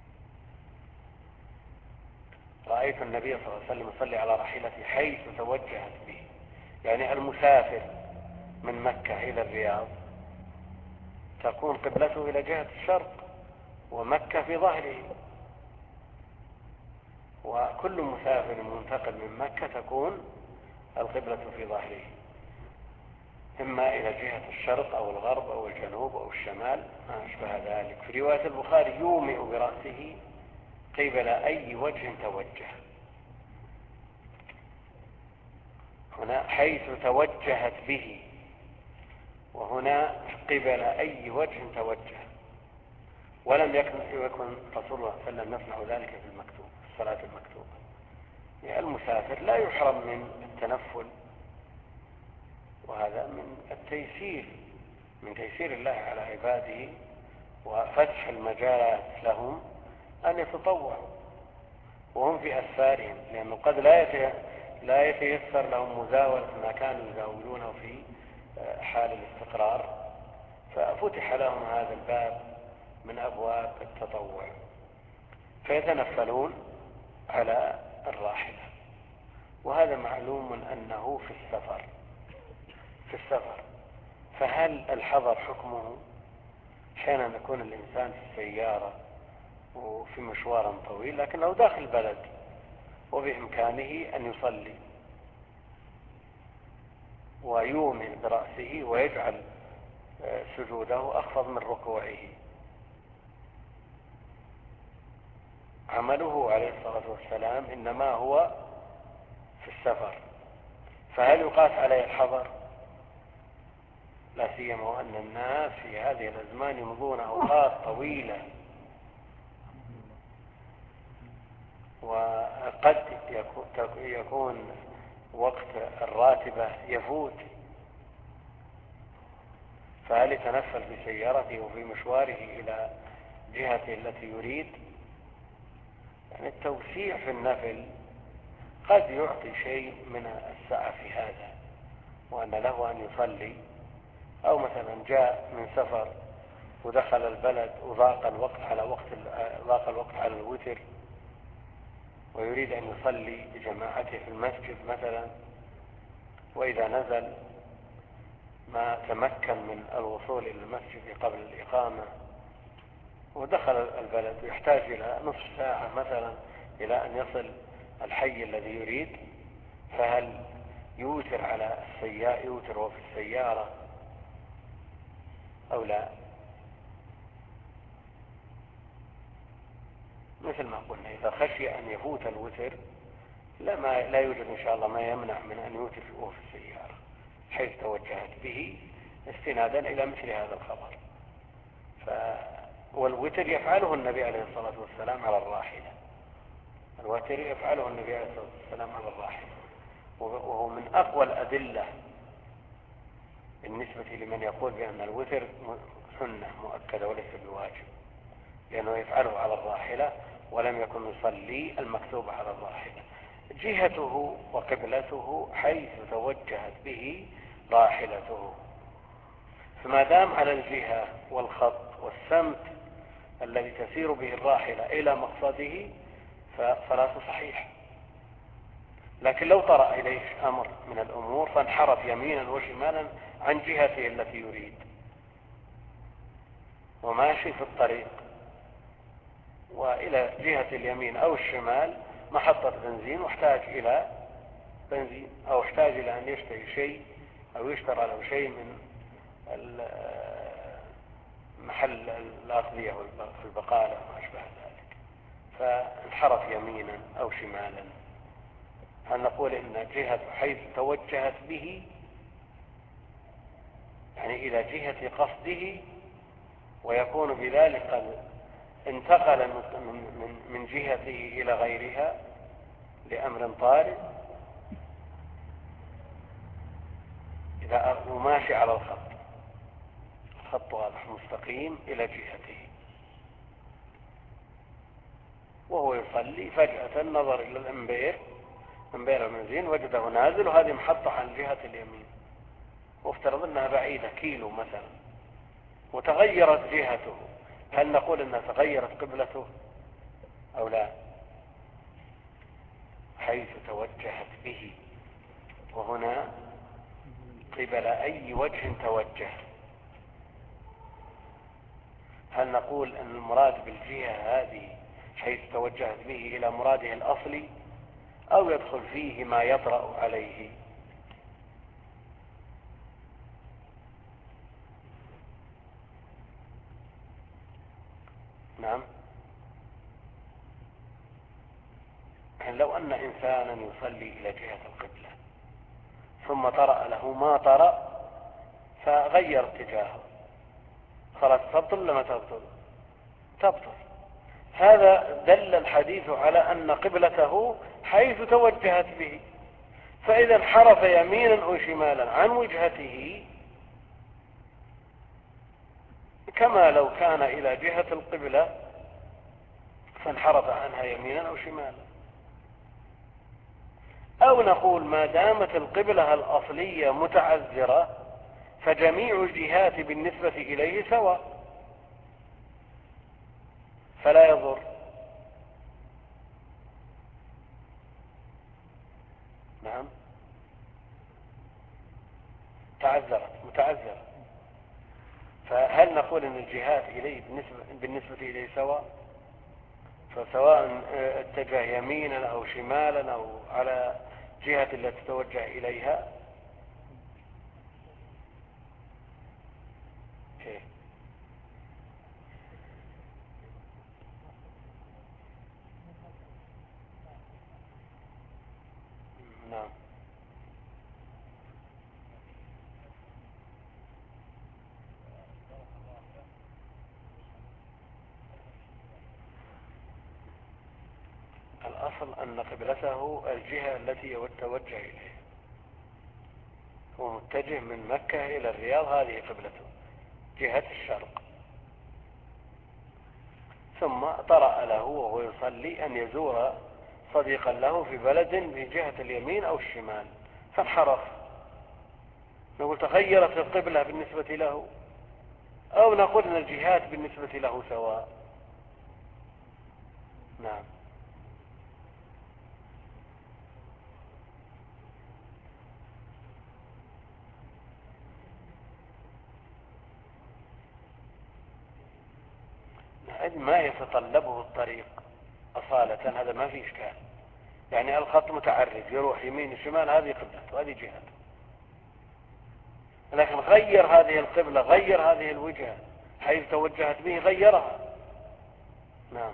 رأيت النبي صلى الله عليه وسلم يصلي على راحلته حيث توجهت به، يعني المسافر من مكة إلى الرياض تكون قبلته إلى جهة الشرق ومكة في ظهره، وكل مسافر منتقل من مكة تكون القبلة في ظهره، إما إلى جهة الشرق أو الغرب أو الجنوب أو الشمال ما أشبه ذلك. في رواية البخاري: يومئ برأسه قبل أي وجه توجه. هنا حيث توجهت به، وهنا قبل أي وجه توجه، ولم يكن رسول الله صلى الله عليه وسلم يصنع ذلك في المكتوب، في الصلاة المكتوبة. يعني المسافر لا يحرم من التنفل، وهذا من تيسير الله على عباده وفتح المجالات لهم أن يتطوعوا وهم في أسفارهم، لأنه قد لا يتيسر لهم مزاولة ما كانوا يزاولونه في حال الاستقرار، ففتح لهم هذا الباب من أبواب التطوع، فيتنفلون على الراحلة. وهذا معلوم أنه في السفر. فهل الحظر حكمه حين يكون الإنسان في السيارة وفي مشوار طويل، لكن لو داخل البلد وبإمكانه أن يصلي ويومئ برأسه ويجعل سجوده أخفض من ركوعه؟ عمله عليه الصلاة والسلام إنما هو في السفر، فهل يقاس عليه الحظر؟ لا سيما وأن الناس في هذه الأزمان يمضون أوقات طويلة، وقد يكون وقت الراتبة يفوت، فهل يتنفل بسيارته وفي مشواره إلى جهته التي يريد؟ يعني التوسيع في النفل قد يعطي شيء من السعة في هذا، وأن له أن يصلي، أو مثلا جاء من سفر ودخل البلد وضاق الوقت على الوتر، ويريد أن يصلي بجماعته في المسجد مثلا، وإذا نزل ما تمكن من الوصول إلى المسجد قبل الإقامة ودخل البلد ويحتاج إلى نصف ساعة مثلا إلى أن يصل الحي الذي يريد، فهل يوتر وفي السيارة أو لا؟ مثل ما قلنا إذا خشي أن يفوت الوتر لا يوجد إن شاء الله ما يمنع من أن يوتر وهو في السيارة، حيث توجهت به استنادا إلى مثل هذا الخبر. والوتر يفعله النبي عليه الصلاة والسلام على الراحلة، الوتر يفعله النبي عليه الصلاة والسلام على الراحلة، وهو من أقوى الأدلة بالنسبة لمن يقول بأن الوتر سنة مؤكدة وليس بواجب، لأنه يفعله على الراحلة ولم يكن يصلي المكتوب على الراحلة. جهته وقبلته حيث توجهت به راحلته، فما دام على الجهة والخط والسمت الذي تسير به الراحلة إلى مقصده فصلاته صحيح. لكن لو طرأ إليه أمر من الأمور فانحرف يمينا وشمالا عن جهته التي يريد، وماشي في الطريق وإلى جهة اليمين أو الشمال محطة بنزين واحتاج إلى بنزين، أو احتاج إلى أن يشتري شيء أو يشترى له شيء من محل الأغذية والبقالة وما أشبه ذلك، فانحرف يمينا أو شمالا، هل نقول إن جهة حيث توجهت به يعني إلى جهة قصده، ويكون بذلك قد انتقل من جهته إلى غيرها لأمر طارئ؟ إذا ماشي على الخط واضح مستقيم إلى جهته وهو يصلي، فجأة نظر إلى الأنبير المنزين وجده نازل، وهذه محطة عن جهة اليمين، وافترض أنها بعيدة كيلو مثلا وتغيرت جهته، هل نقول أنها تغيرت قبلته أو لا؟ حيث توجهت به، وهنا قبل أي وجه توجه، هل نقول أن المراد بالجهة هذه حيث توجهت به إلى مراده الأصلي، أو يدخل فيه ما يطرأ عليه؟ نعم، يعني لو أن إنسانا يصلي إلى جهة القبلة ثم طرأ له ما طرأ فغير اتجاهه، صلاة تبطل ولا ما تبطل؟ تبطل. هذا دل الحديث على أن قبلته حيث توجهت به، فإذا انحرف يمينا أو شمالا عن وجهته كما لو كان إلى جهة القبلة فانحرف عنها يمينا أو شمالا. أو نقول ما دامت القبلة الأصلية متعذرة فجميع الجهات بالنسبة إليه سواء فلا يضر. نعم، متعذرة، فهل نقول أن الجهات إليه بالنسبة إليه سواء؟ فسواء اتجه يمينا أو شمالا أو على جهة التي توجه إليها. كيف؟ نعم، الأصل أن قبلته الجهة التي يتوجه إليها، هو متجه من مكة إلى الرياض، هذه قبلته جهة الشرق. ثم طرأ له وهو يصلي أن يزور صديقا له في بلد بجهة اليمين أو الشمال فانحرف، نقول تغيرت القبلة بالنسبة له، أو نقول أن الجهات بالنسبة له سواء. نعم. ما يتطلبه الطريق أصالة هذا ما في إشكال، يعني الخط متعرج يروح يمين وشمال، هذه قبلته، هذه جهته. لكن غير هذه القبلة، غير هذه الوجهة حيث توجهت به، غيرها. نعم.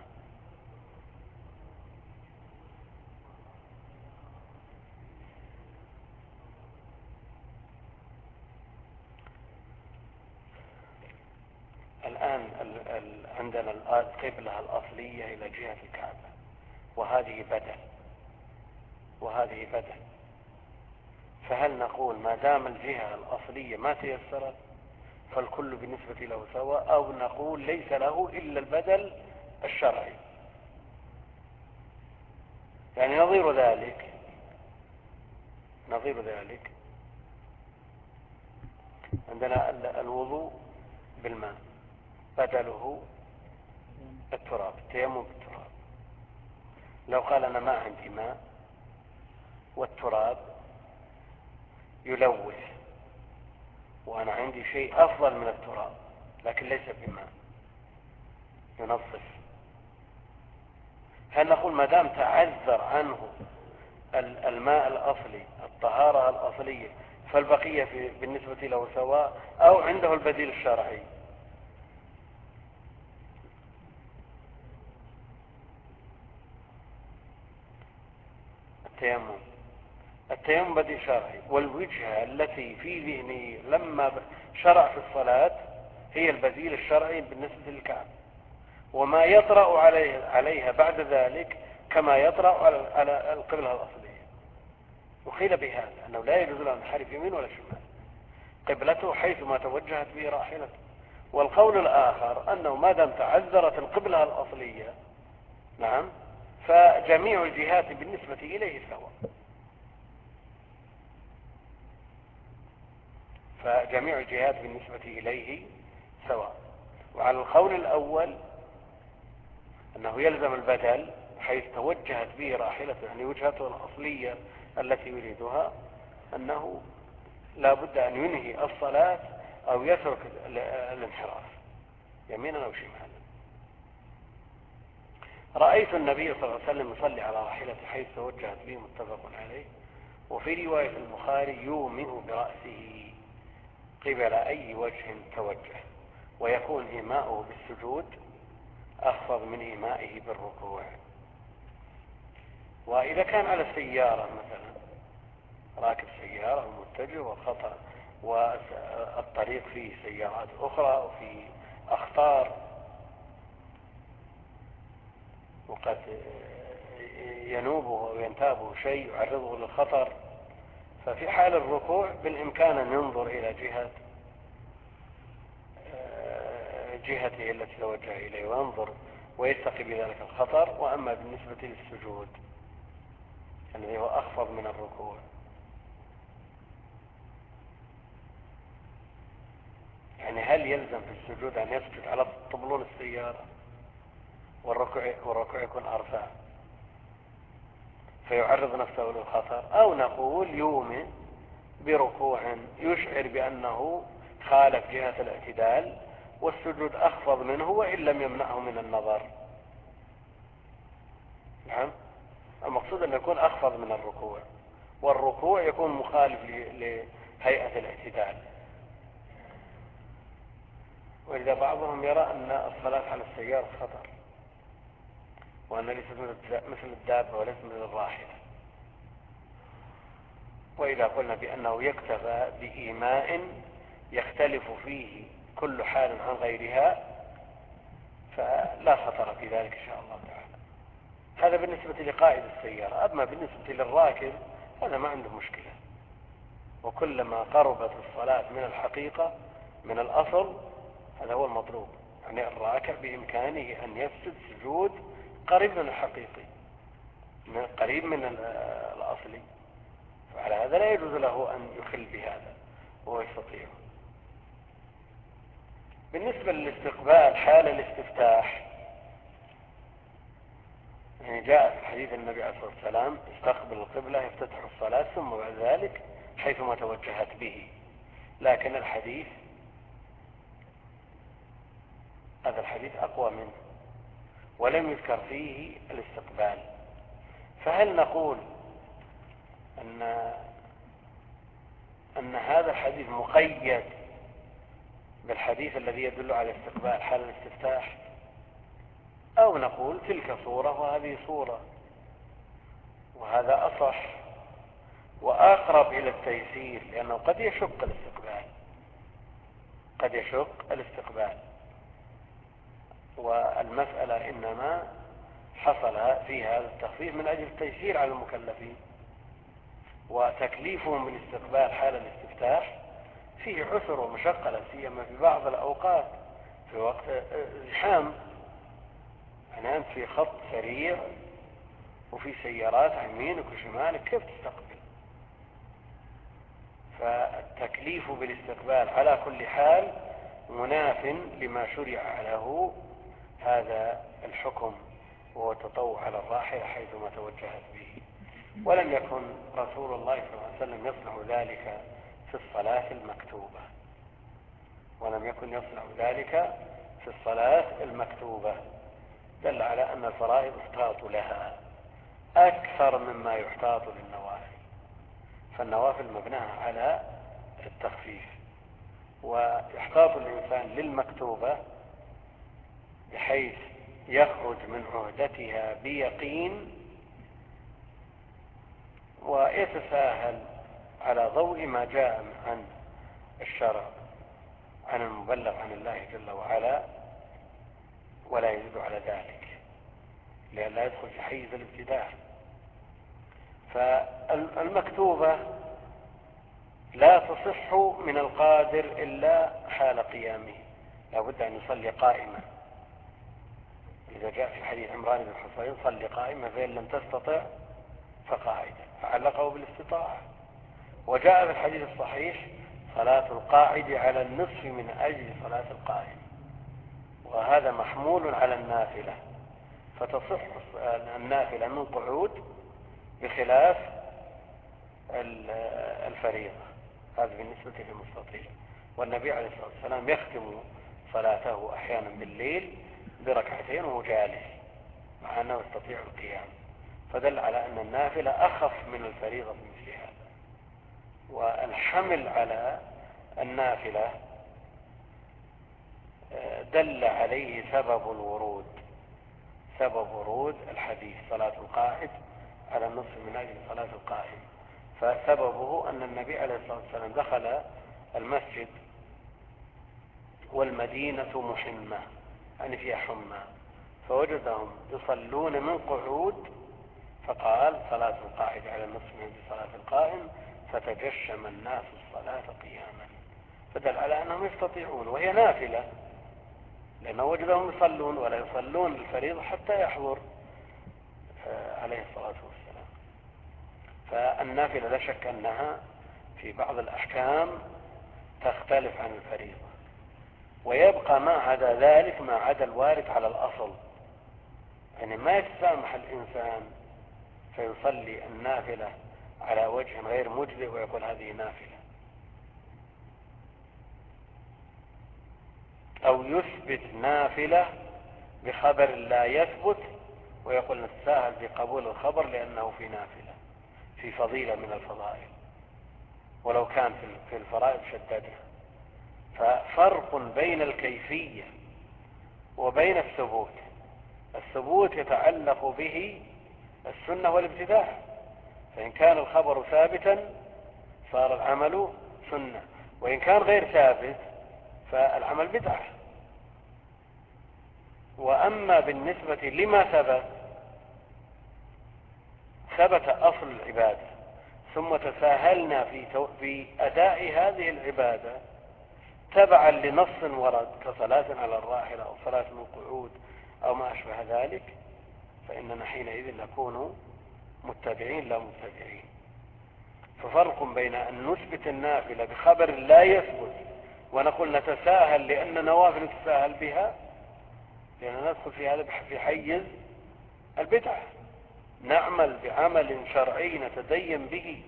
الآن عندنا القبلة الأصلية إلى جهة الكعبة، وهذه بدل، فهل نقول ما دام الجهة الأصلية ما تيسرت فالكل بالنسبة له سواء، أو نقول ليس له إلا البدل الشرعي؟ يعني نظير ذلك عندنا الوضوء بالماء بدله التراب، التيمم بالتراب. لو قال أنا ما عندي ماء والتراب يلوث وأنا عندي شيء أفضل من التراب لكن ليس بماء ينظف، هل نقول ما دام تعذر عنه الماء الأصلي، الطهارة الأصلية، فالبقية بالنسبة له سواء، أو عنده البديل الشرعي؟ التيمم بديل شرعي، والوجهة التي في ذهنه لما شرع في الصلاة هي البديل الشرعي بالنسبة للكعبة، وما يطرأ عليها بعد ذلك كما يطرأ على القبلة الأصلية. وقيل بهذا أنه لا يجوز له أن ينحرف يمين ولا شمال، قبلته حيثما توجهت به راحلته. والقول الآخر أنه ما دام تعذرت القبلة الأصلية، نعم، فجميع الجهات بالنسبة إليه سواء. وعلى القول الأول أنه يلزم البدل حيث توجهت به راحلته، يعني وجهته الأصلية التي يريدها، أنه لا بد أن ينهي الصلاة أو يترك الانحراف يمينا أو شمالا. رأيت النبي صلى الله عليه وسلم يصلي على راحلته حيث توجهت به، متفق عليه. وفي رواية البخاري يومئ برأسه قبل أي وجه توجه، ويكون إيماؤه بالسجود أخفض من إيمائه بالركوع. وإذا كان على السيارة مثلا، راكب سيارة ومتجه والخطأ والطريق فيه سيارات أخرى وفي أخطار وقد ينوبه أو ينتابه شيء يعرضه للخطر، ففي حال الركوع بالإمكان أن ينظر إلى جهته التي توجه إليه وينظر ويتقي بذلك الخطر. وأما بالنسبة للسجود الذي هو أخفض من الركوع، يعني هل يلزم في السجود أن يسجد على طبلون السيارة والركوع يكون أرفع فيعرض نفسه للخطر، أو نقول يومئ بركوع يشعر بأنه خالف جهة الاعتدال والسجود أخفض منه وإن لم يمنعه من النظر؟ نعم، المقصود أن يكون أخفض من الركوع، والركوع يكون مخالف لهيئة الاعتدال. وإذا بعضهم يرى أن الصلاة على السيارة خطر، وأن ليست مثل الدابة وليست مثل الراحلة. وإذا قلنا بأنه يكتفى بإيماء يختلف فيه كل حال عن غيرها فلا خطر في ذلك إن شاء الله تعالى. هذا بالنسبة لقائد السيارة. أما بالنسبة للراكب هذا ما عنده مشكلة، وكلما قربت الصلاة من الحقيقة من الأصل هذا هو المطلوب. يعني الراكع بإمكانه أن يسجد سجود قريب من الحقيقي، قريب من الأصلي، فعلى هذا لا يجوز له أن يخل بهذا وهو يستطيع. بالنسبة للاستقبال حال الاستفتاح، يعني جاء في حديث النبي عليه الصلاة والسلام استقبل القبلة يفتتح الصلاة ثم بعد ذلك حيثما توجهت به، لكن الحديث هذا الحديث أقوى منه ولم يذكر فيه الاستقبال. فهل نقول أن هذا الحديث مقيد بالحديث الذي يدل على استقبال حال الاستفتاح، أو نقول تلك صورة وهذه صورة، وهذا أصح وأقرب إلى التيسير، لأنه قد يشق الاستقبال، والمسألة إنما حصل فيها هذا التخفيف من أجل التيسير على المكلفين، وتكليفهم بالاستقبال حال الاستفتاح فيه عسر ومشقة، لا سيما في بعض الأوقات في وقت زحام. يعني أنت في خط سريع وفي سيارات عن يمينك وشمالك، كيف تستقبل؟ فالتكليف بالاستقبال على كل حال مناف لما شرع له هذا الحكم، وهو التطوع على الراحلة حيثما توجهت به. ولم يكن رسول الله صلى الله عليه وسلم يصنع ذلك في الصلاة المكتوبة، دل على أن الفرائض احتاط لها أكثر مما يحتاط للنوافل، فالنوافل مبناها على التخفيف، ويحتاط الإنسان للمكتوبة بحيث يخرج من عهدتها بيقين ويتساهل على ضوء ما جاء عن الشرع عن المبلغ عن الله جل وعلا، ولا يزيد على ذلك لئلا يدخل في حيز الابتداع. فالمكتوبة لا تصح من القادر إلا حال قيامه، لا بد أن يصلي قائما. إذا جاء في حديث عمران بن حصين صلي قائما، فإن لم تستطع فقاعدا، فعلقه بالاستطاعة. وجاء في الحديث الصحيح صلاة القاعد على النصف من أجل صلاة القائم، وهذا محمول على النافلة، فتصح النافلة من قعود بخلاف الفريضة. هذا بالنسبة للمستطيع. والنبي عليه الصلاة والسلام يختم صلاته أحيانا بالليل بركعتين وهو جالس مع أنه يستطيع القيام، فدل على أن النافلة أخف من الفريضة مثل هذا. والحمل على النافلة دل عليه سبب ورود الحديث صلاة القاعد على النصف من أجل صلاة القائم. فسببه أن النبي عليه الصلاة والسلام دخل المسجد والمدينة محمة، يعني فيها حمى، فوجدهم يصلون من قعود، فقال صلاة القاعد على النصف من أجل صلاة القائم، فتجشم الناس الصلاة قياما، فدل على أنهم يستطيعون، وهي نافلة، لأنه وجدهم يصلون ولا يصلون الفريضة حتى يحضر عليه الصلاة والسلام. فالنافلة لا شك أنها في بعض الأحكام تختلف عن الفريضة، ويبقى ما عدا ذلك ما عدا الوارد على الأصل، يعني ما يتسامح الإنسان فيصلي النافلة على وجه غير مجزئ ويقول هذه نافلة، أو يثبت نافلة بخبر لا يثبت ويقول نتساهل بقبول الخبر لأنه في نافلة في فضيلة من الفضائل، ولو كان في الفرائض شددها. ففرق بين الكيفية وبين الثبوت يتعلق به السنة والابتداع، فإن كان الخبر ثابتا صار العمل سنة، وإن كان غير ثابت فالعمل بدعة. وأما بالنسبة لما ثبت ثبت أصل العبادة ثم تساهلنا في أداء هذه العبادة تبعا لنص ورد كصلاة على الراحلة أو صلاة من قعود أو ما أشبه ذلك، فإننا حينئذ نكون متبعين لا مبتدعين. ففرق بين أن نثبت النافلة بخبر لا يثبت ونقول نتساهل لأن نوافل نتساهل بها، لأننا ندخل في هذا في حيز البدعة، نعمل بعمل شرعي نتدين به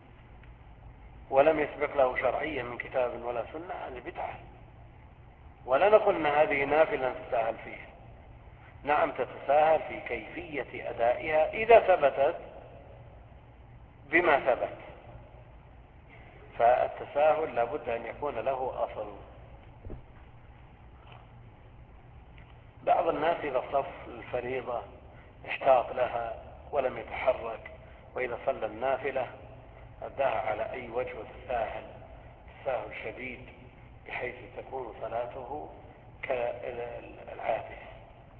ولم يسبق له شرعيا من كتاب ولا سنة، هذه بدعة. ولا نقول أن هذه نافلة نتساهل فيها، نعم تتساهل في كيفية أدائها إذا ثبتت بما ثبت، فالتساهل لابد أن يكون له أصل. بعض الناس إذا صف الفريضة احتاط لها ولم يتحرك، وإذا صلى النافلة أداها على أي وجه وتساهل تساهل شديد بحيث تكون صلاته كالعابس.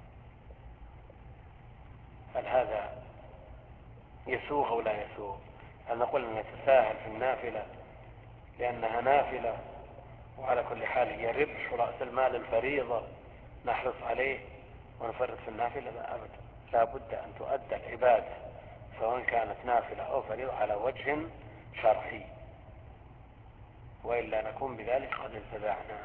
هل هذا يسوغ أو لا يسوغ؟ هل نقول أن نتساهل في النافلة لأنها نافلة وعلى كل حال هي ربح رأس المال الفريضة نحرص عليه ونفرط في النافلة؟ لا أبدا، لا بد أن تؤدى العبادة سواء كانت نافلة أو فريضة على وجه شرعي، وإلا نكون بذلك قد ابتدعنا.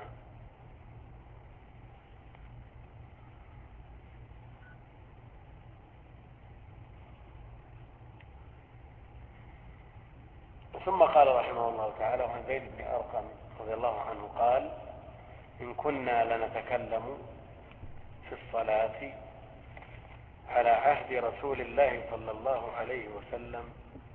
ثم قال رحمه الله تعالى عن زيد بن أرقم رضي الله عنه قال: إن كنا لنتكلم في الصلاة على عهد رسول الله صلى الله عليه وسلم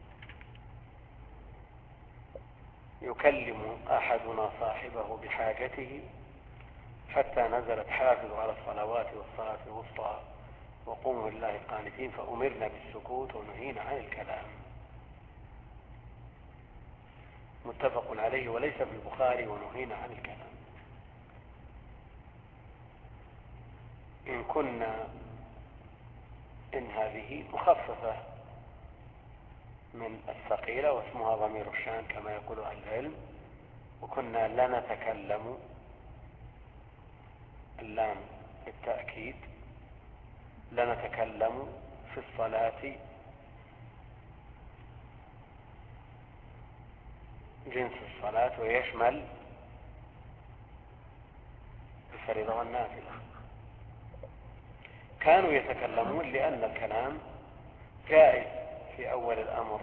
يكلم أحدنا صاحبه بحاجته حتى نزلت حافظوا على الصلوات والصلاة الوسطى وقوموا لله قانتين فأمرنا بالسكوت ونهينا عن الكلام. متفق عليه وليس في البخاري ونهينا عن الكلام. إن كنا، إن هذه مخففة من الثقيلة واسمها ضمير الشان كما يقول أهل العلم. وكنا لا نتكلم، اللام بالتأكيد، لا نتكلم في الصلاة جنس الصلاة ويشمل الفريضة والنافلة. كانوا يتكلمون لأن الكلام جائز في أول الأمر،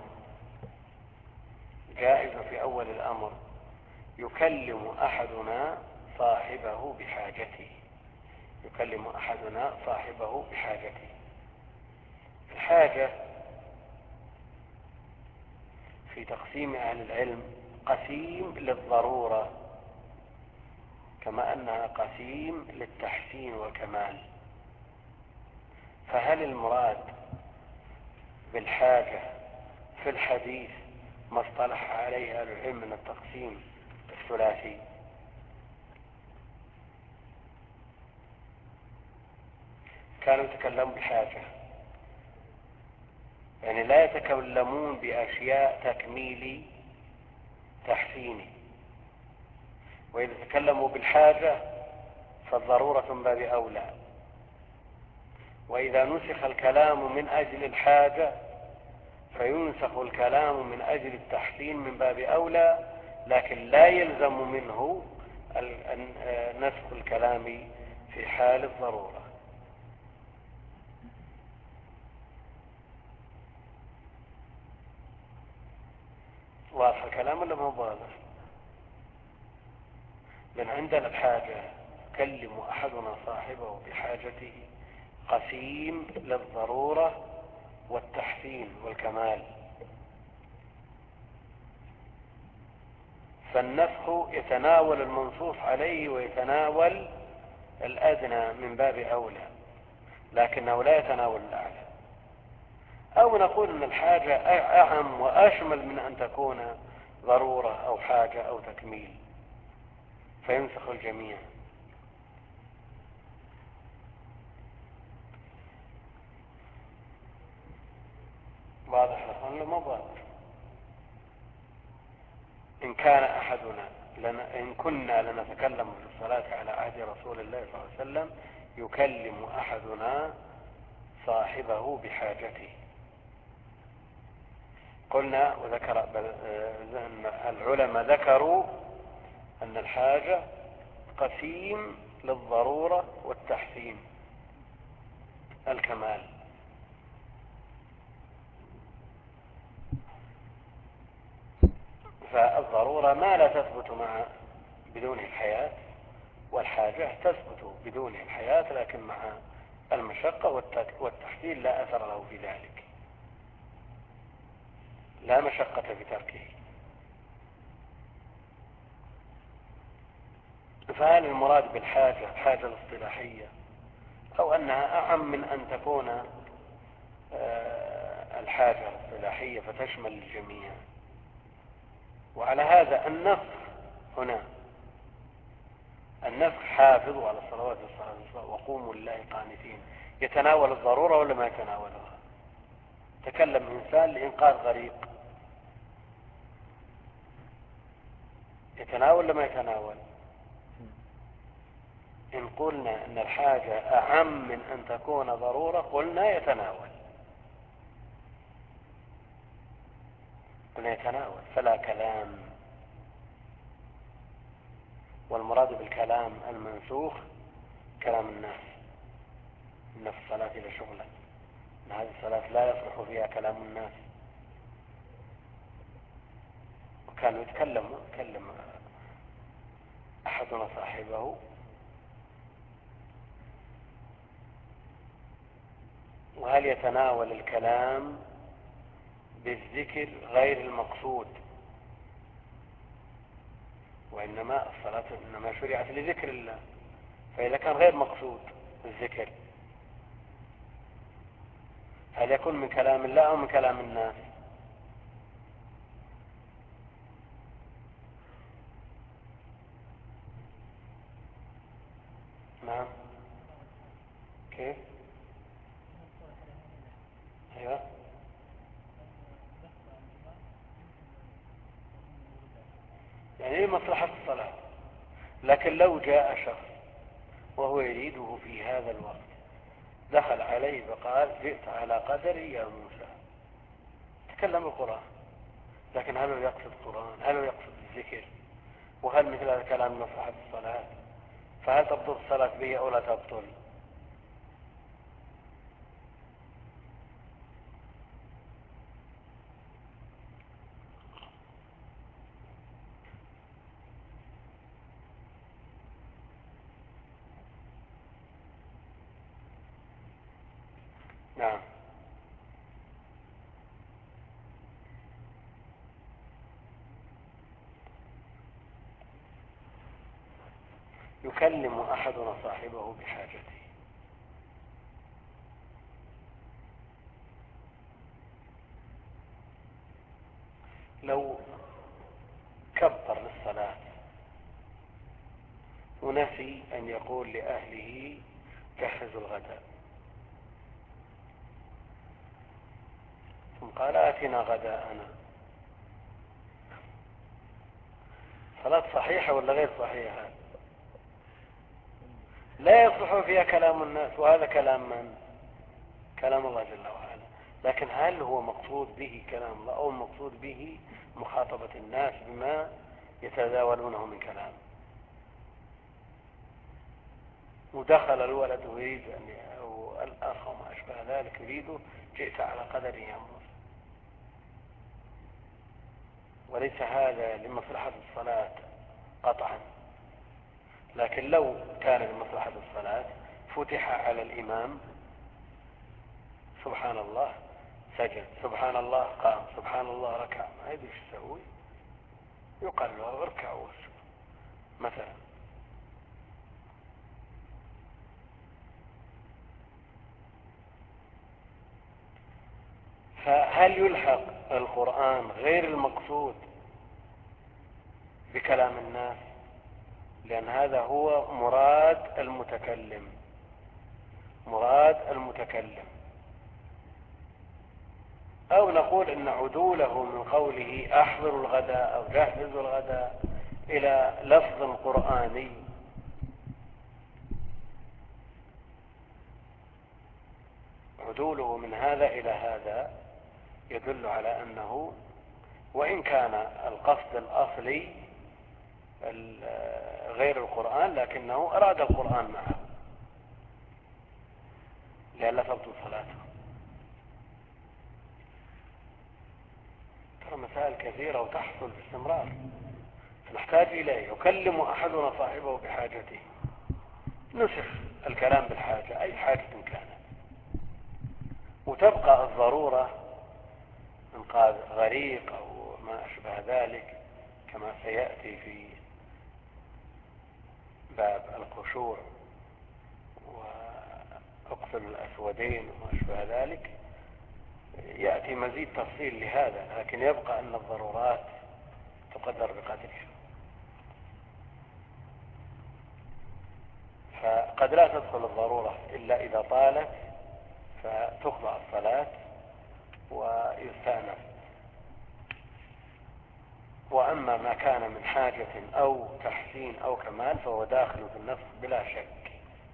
جائز في أول الأمر. يكلم أحدنا صاحبه بحاجته، يكلم أحدنا صاحبه بحاجته. الحاجة في تقسيم أهل العلم قسيم للضرورة كما أنها قسيم للتحسين والكمال. فهل المراد بالحاجة في الحديث ما اصطلح عليه أهل العلم من التقسيم الثلاثي؟ كانوا يتكلمون بحاجة، يعني لا يتكلمون بأشياء تكميل تحسيني. وإذا تكلموا بالحاجة فالضرورة من باب أولى. وإذا نسخ الكلام من أجل الحاجة فينسخ الكلام من أجل التحسين من باب أولى، لكن لا يلزم منه نسخ الكلام في حال الضرورة. واضح الكلام ولا ما واضح؟ من عندنا الحاجة يكلم أحدنا صاحبه بحاجته قسيم للضرورة والتحسين والكمال. فالنسخ يتناول المنصوص عليه ويتناول الأدنى من باب أولى، لكنه لا يتناول الأعلى. أو نقول أن الحاجة أعم وأشمل من أن تكون ضرورة أو حاجة أو تكميل، فينسخ الجميع. واضح الظاهر. إن كنا لنتكلم في الصلاة على عهد رسول الله صلى الله عليه وسلم يكلم أحدنا صاحبه بحاجته. قلنا وذكر العلماء ذكروا أن الحاجة قسيم للضرورة والتحسين الكمال. فالضرورة ما لا تثبت بدون الحياة، والحاجة تثبت بدون الحياة لكن مع المشقة والتحسين لا أثر له في ذلك، لا مشقة في تركه. فهل المراد بالحاجة الحاجة الاصطلاحية، أو أنها أعم من أن تكون الحاجة الاصطلاحية فتشمل الجميع؟ وعلى هذا النسخ حافظوا على الصلوات والصلاة وقوموا لله قانتين يتناول الضرورة ولا ما يتناولها؟ تكلم إنسان لإنقاذ غريق، يتناول ولا ما يتناول؟ إن قلنا أن الحاجة أعم من أن تكون ضرورة قلنا يتناول، فلا كلام. والمراد بالكلام المنسوخ كلام الناس، إن في الصلاة لشغلا، إن هذه الصلاة لا يصلح فيها كلام الناس. وكانوا يتكلم أحدنا صاحبه وهل يتناول الكلام بالذكر غير المقصود؟ وإنما الصلاة إنما شرعت لذكر الله، فإذا كان غير مقصود الذكر هل يكون من كلام الله أو من كلام الناس؟ نعم. كيف؟ أيوة. يعني مصلحة الصلاة، لكن لو جاء شخص وهو يريده في هذا الوقت دخل عليه فقال جئت على قدري يا موسى، تكلم القرآن، لكن هل هو يقصد القرآن؟ هل هو يقصد الذكر؟ وهل مثل هذا الكلام مصلحة الصلاة؟ فهل تبطل الصلاة به أو لا تبطل؟ نعم. يكلم أحدنا صاحبه بحاجته. لو كبر للصلاة ونسي أن يقول لأهله جهزوا الغداء، ثم قال آتنا غداءنا، صلاة صحيحة ولا غير صحيحة؟ لا يصلح فيها كلام الناس، وهذا كلام من؟ كلام الله جل وعلا. لكن هل هو مقصود به كلام الله أو مقصود به مخاطبة الناس بما يتداولونه من كلام؟ ودخل الولد يريد أو الأخ وما أشبه ذلك يريد جئت على قدر يا موسى، وليس هذا لمصلحة الصلاة قطعا. لكن لو كان لمصلحة الصلاة فتح على الإمام سبحان الله سجد، سبحان الله قام، سبحان الله ركع، ما يدري ايش يسوي، يقال له اركع واسجد مثلا. فهل يلحق القرآن غير المقصود بكلام الناس؟ لأن هذا هو مراد المتكلم. أو نقول إن عدوله من قوله أحضروا الغداء أو جهزوا الغداء إلى لفظ قرآني عدوله من هذا إلى هذا يدل على أنه وإن كان القصد الأصلي غير القرآن لكنه أراد القرآن معه لئلا تبطل صلاته. ترى مسائل كثيرة وتحصل باستمرار نحتاج إليه. يكلم أحدنا صاحبه بحاجته، نسخ الكلام بالحاجة أي حاجة كانت، وتبقى الضرورة إنقاذ غريق أو ما أشبه ذلك كما سيأتي في باب الخشوع وأقسم الأسودين وما أشبه ذلك، يأتي مزيد تفصيل لهذا، لكن يبقى أن الضرورات تقدر بقدرها. فقد لا تدخل الضرورة إلا إذا طالت فتخضع الصلاة ويستأنف. وأما ما كان من حاجة أو تحسين أو كمال فهو داخل في النص بلا شك.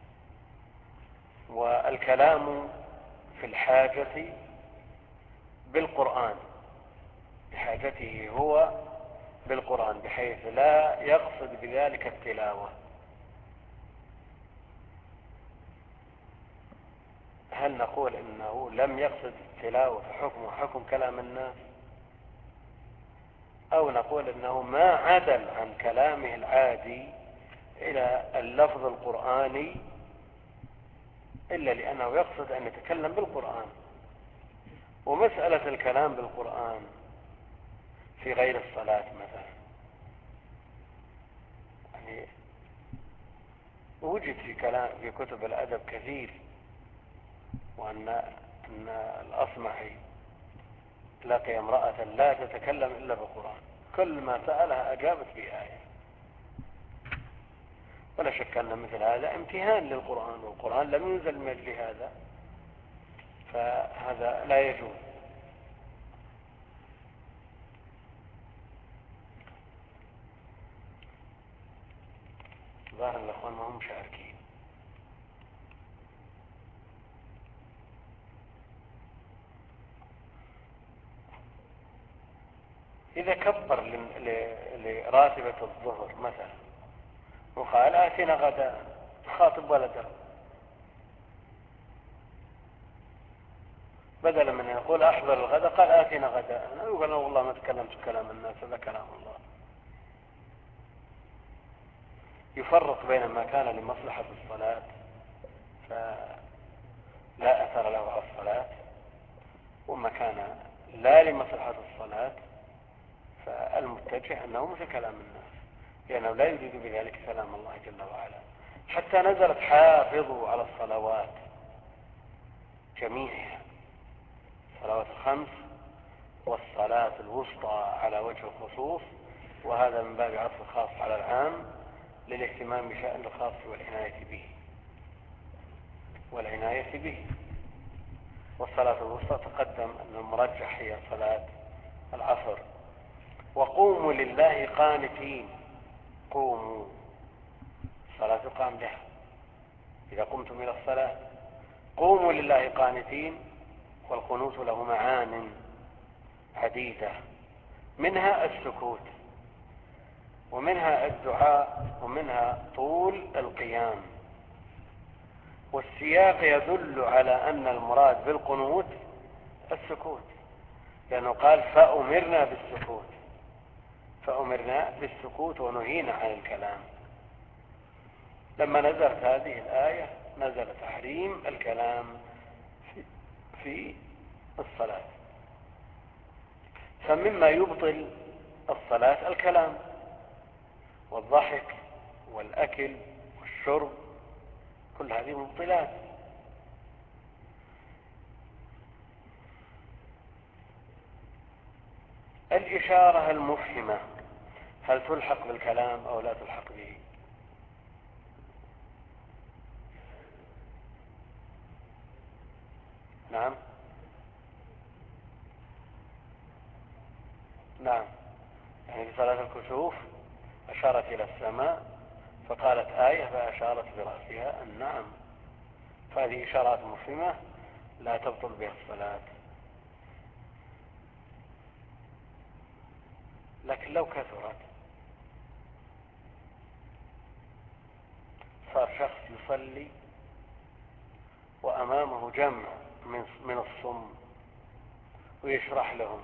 والكلام في الحاجة بالقرآن بحاجته هو بالقرآن بحيث لا يقصد بذلك التلاوة. هل نقول إنه لم يقصد التلاوة فحكمه حكم كلام الناس، أو نقول إنه ما عدل عن كلامه العادي إلى اللفظ القرآني إلا لأنه يقصد أن يتكلم بالقرآن؟ ومسألة الكلام بالقرآن في غير الصلاة مثلا يعني وجد في كلام في كتب الأدب كثير، وأن الأصمعي لقي امرأة لا تتكلم إلا بالقرآن، كل ما سألها أجابت بآية. ولا شك أن مثل هذا امتهان للقرآن، والقرآن لم ينزل من أجل هذا، فهذا لا يجوز. ظاهر الأخوان ما هم مشاركين. إذا كبر لراتبة الظهر مثلا وقال آتنا غدا خاطب ولده، بدلا من يقول أحضر الغداء قال آتنا غدا، يقول والله ما تكلمت كلام الناس، هذا كلام الله. يفرق بين ما كان لمصلحة الصلاة فلا أثر له على الصلاة، وما كان لا لمصلحة الصلاة فالمتجه أنه مثل كلام الناس، لأنه لا يريد بذلك كلام الله جل وعلا. حتى نزلت حافظوا على الصلوات جميعها، الصلوات الخمس والصلاة الوسطى على وجه الخصوص، وهذا من باب عطف الخاص على العام للاهتمام بشأن الخاص والعناية به. والصلاة الوسطى تقدم أن المرجح هي صلاة العصر. وقوموا لله قانتين، قوموا الصلاة تقام لها إذا قمتم إلى الصلاة، قوموا لله قانتين. والقنوت له معان عديدة، منها السكوت ومنها الدعاء ومنها طول القيام. والسياق يدل على أن المراد بالقنوت السكوت، لأنه قال فأمرنا بالسكوت ونهينا عن الكلام. لما نزلت هذه الآية نزل تحريم الكلام في الصلاة. فمما يبطل الصلاة الكلام والضحك والأكل والشرب، كل هذه مبطلات. الإشارة المفهمة هل تلحق بالكلام أو لا تلحق به؟ نعم، نعم، يعني في صلاة الكسوف أشارت إلى السماء فقالت آية فأشارت برأسها النعم، فهذه إشارات مفهمة لا تبطل بها الصلاة. لكن لو كثرت صار شخص يصلي وأمامه جمع من الصم ويشرح لهم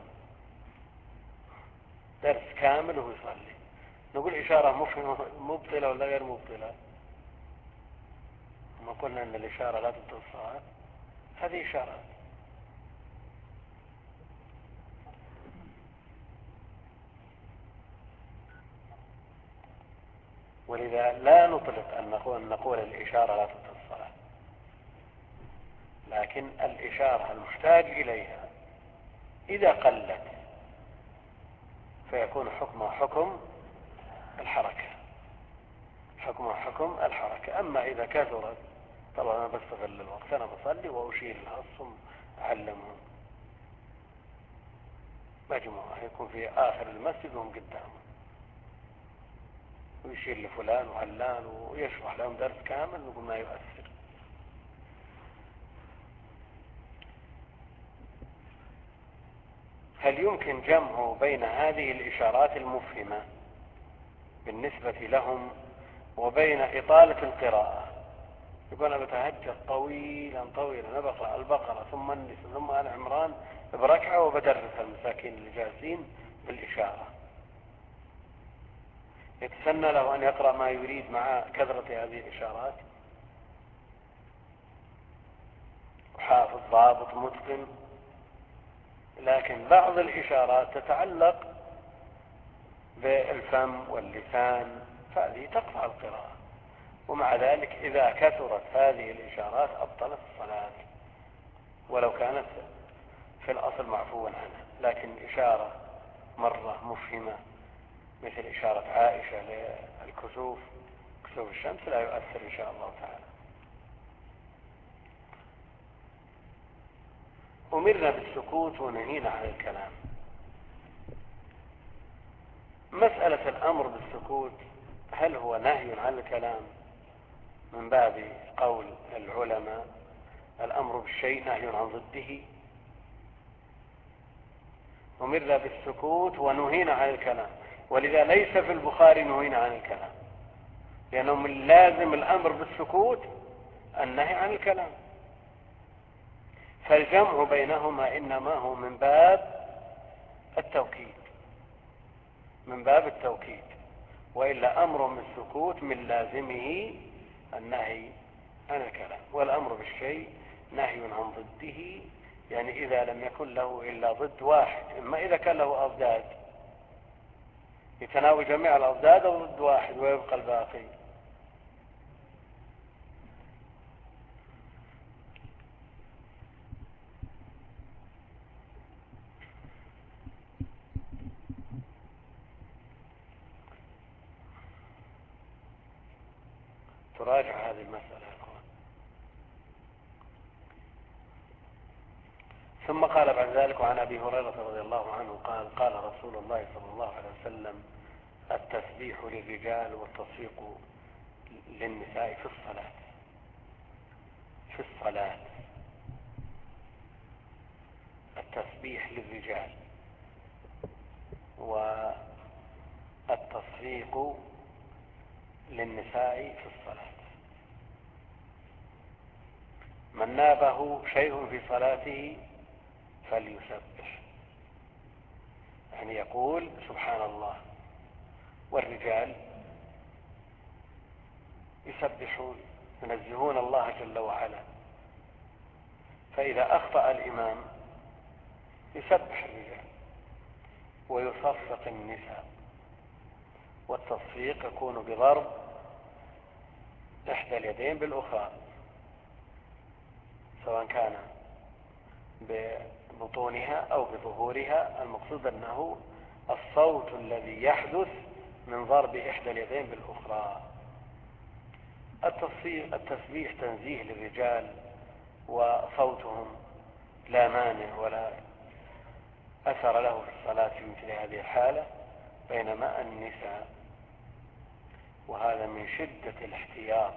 درس كامل وهو يصلي، نقول إشارة مبطلة ولا غير مبطلة؟ ما قلنا أن الإشارة لا تبطل الصلاة، هذه إشارات. ولذا لا نطلق أن نقول الإشارة لا تبطل الصلاة، لكن الإشارة المحتاج إليها إذا قلت فيكون حكمها حكم الحركة، حكمها حكم الحركة. أما إذا كثرت طبعا أنا بستغل الوقت، أنا بصلي وأشير لها الصم أعلمهم مجموعة يكون في آخر المسجد وهم قدامه ويشير لفلان وعلان ويشرح لهم درس كامل، نقول ما يؤثر. هل يمكن جمع بين هذه الإشارات المفهمة بالنسبة لهم وبين إطالة القراءة؟ يقول أنا بتهجد طويلا طويلا، أنا بقرأ البقرة ثم النساء ثم آل عمران بركعة وبدرس المساكين اللي جالسين بالإشارة، يتسنى له أن يقرأ ما يريد مع كثرة هذه الإشارات، وحافظ ضابط متقن، لكن بعض الإشارات تتعلق بالفم واللسان فهذه تقطع القراءة، ومع ذلك إذا كثرت هذه الإشارات أبطلت الصلاة ولو كانت في الأصل معفوا عنها. لكن إشارة مرة مفهمة مثل إشارة عائشة للكسوف كسوف الشمس لا يؤثر إن شاء الله تعالى. أمرنا بالسكوت ونهينا عن الكلام. مسألة الأمر بالسكوت هل هو نهي عن الكلام من باب قول العلماء الأمر بالشيء نهي عن ضده؟ أمرنا بالسكوت ونهينا عن الكلام، ولذا ليس في البخاري نهينا عن الكلام، لأنه من لازم الأمر بالسكوت النهي عن الكلام، فالجمع بينهما إنما هو من باب التوكيد، من باب التوكيد، وإلا أمر بالسكوت من لازمه النهي عن الكلام. والأمر بالشيء نهي عن ضده، يعني إذا لم يكن له إلا ضد واحد، إما إذا كان له أضداد يتناول جميع الأضداد أو ضد واحد ويبقى الباقي. تراجع هذه المسألة يا أخوان. ثم قال بعد ذلك وعن أبي هريرة رضي الله عنه قال قال رسول الله صلى الله عليه وسلم التسبيح للرجال والتصفيق للنساء في الصلاة. في الصلاة التسبيح للرجال والتصفيق للنساء في الصلاة. من نابه شيء في صلاته فليسبح، يعني يقول سبحان الله. والرجال يسبحون ينزهون الله جل وعلا، فإذا أخطأ الإمام يسبح الرجال ويصفق النساء. والتصفيق يكون بضرب إحدى اليدين بالأخرى سواء كان ببطونها أو بظهورها، المقصود أنه الصوت الذي يحدث من ضرب إحدى اليدين بالأخرى. التسبيح تنزيه للرجال وصوتهم لا مانع ولا أثر له في الصلاة في مثل هذه الحالة، بينما النساء. وهذا من شدة الاحتياط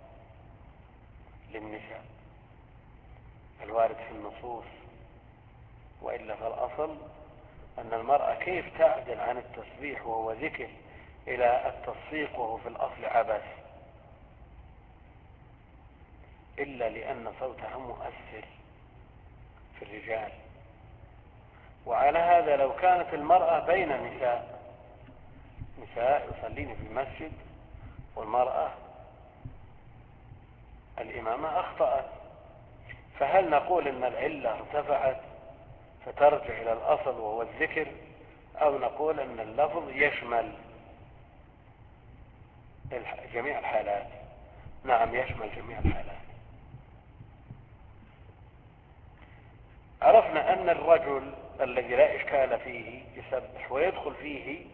للنساء الوارد في النصوص. وإلا فالأصل أن المرأة كيف تعدل عن التسبيح وهو ذكر إلى التصفيق وهو في الأصل عبث، إلا لأن صوتها مؤثر في الرجال. وعلى هذا لو كانت المرأة بين نساء يصلين في المسجد والمرأة الإمامة أخطأت، فهل نقول إن العلة ارتفعت فترجع إلى الأصل وهو الذكر، أو نقول إن اللفظ يشمل جميع الحالات؟ نعم، يشمل جميع الحالات. عرفنا أن الرجل الذي لا إشكال فيه يسبح ويدخل فيه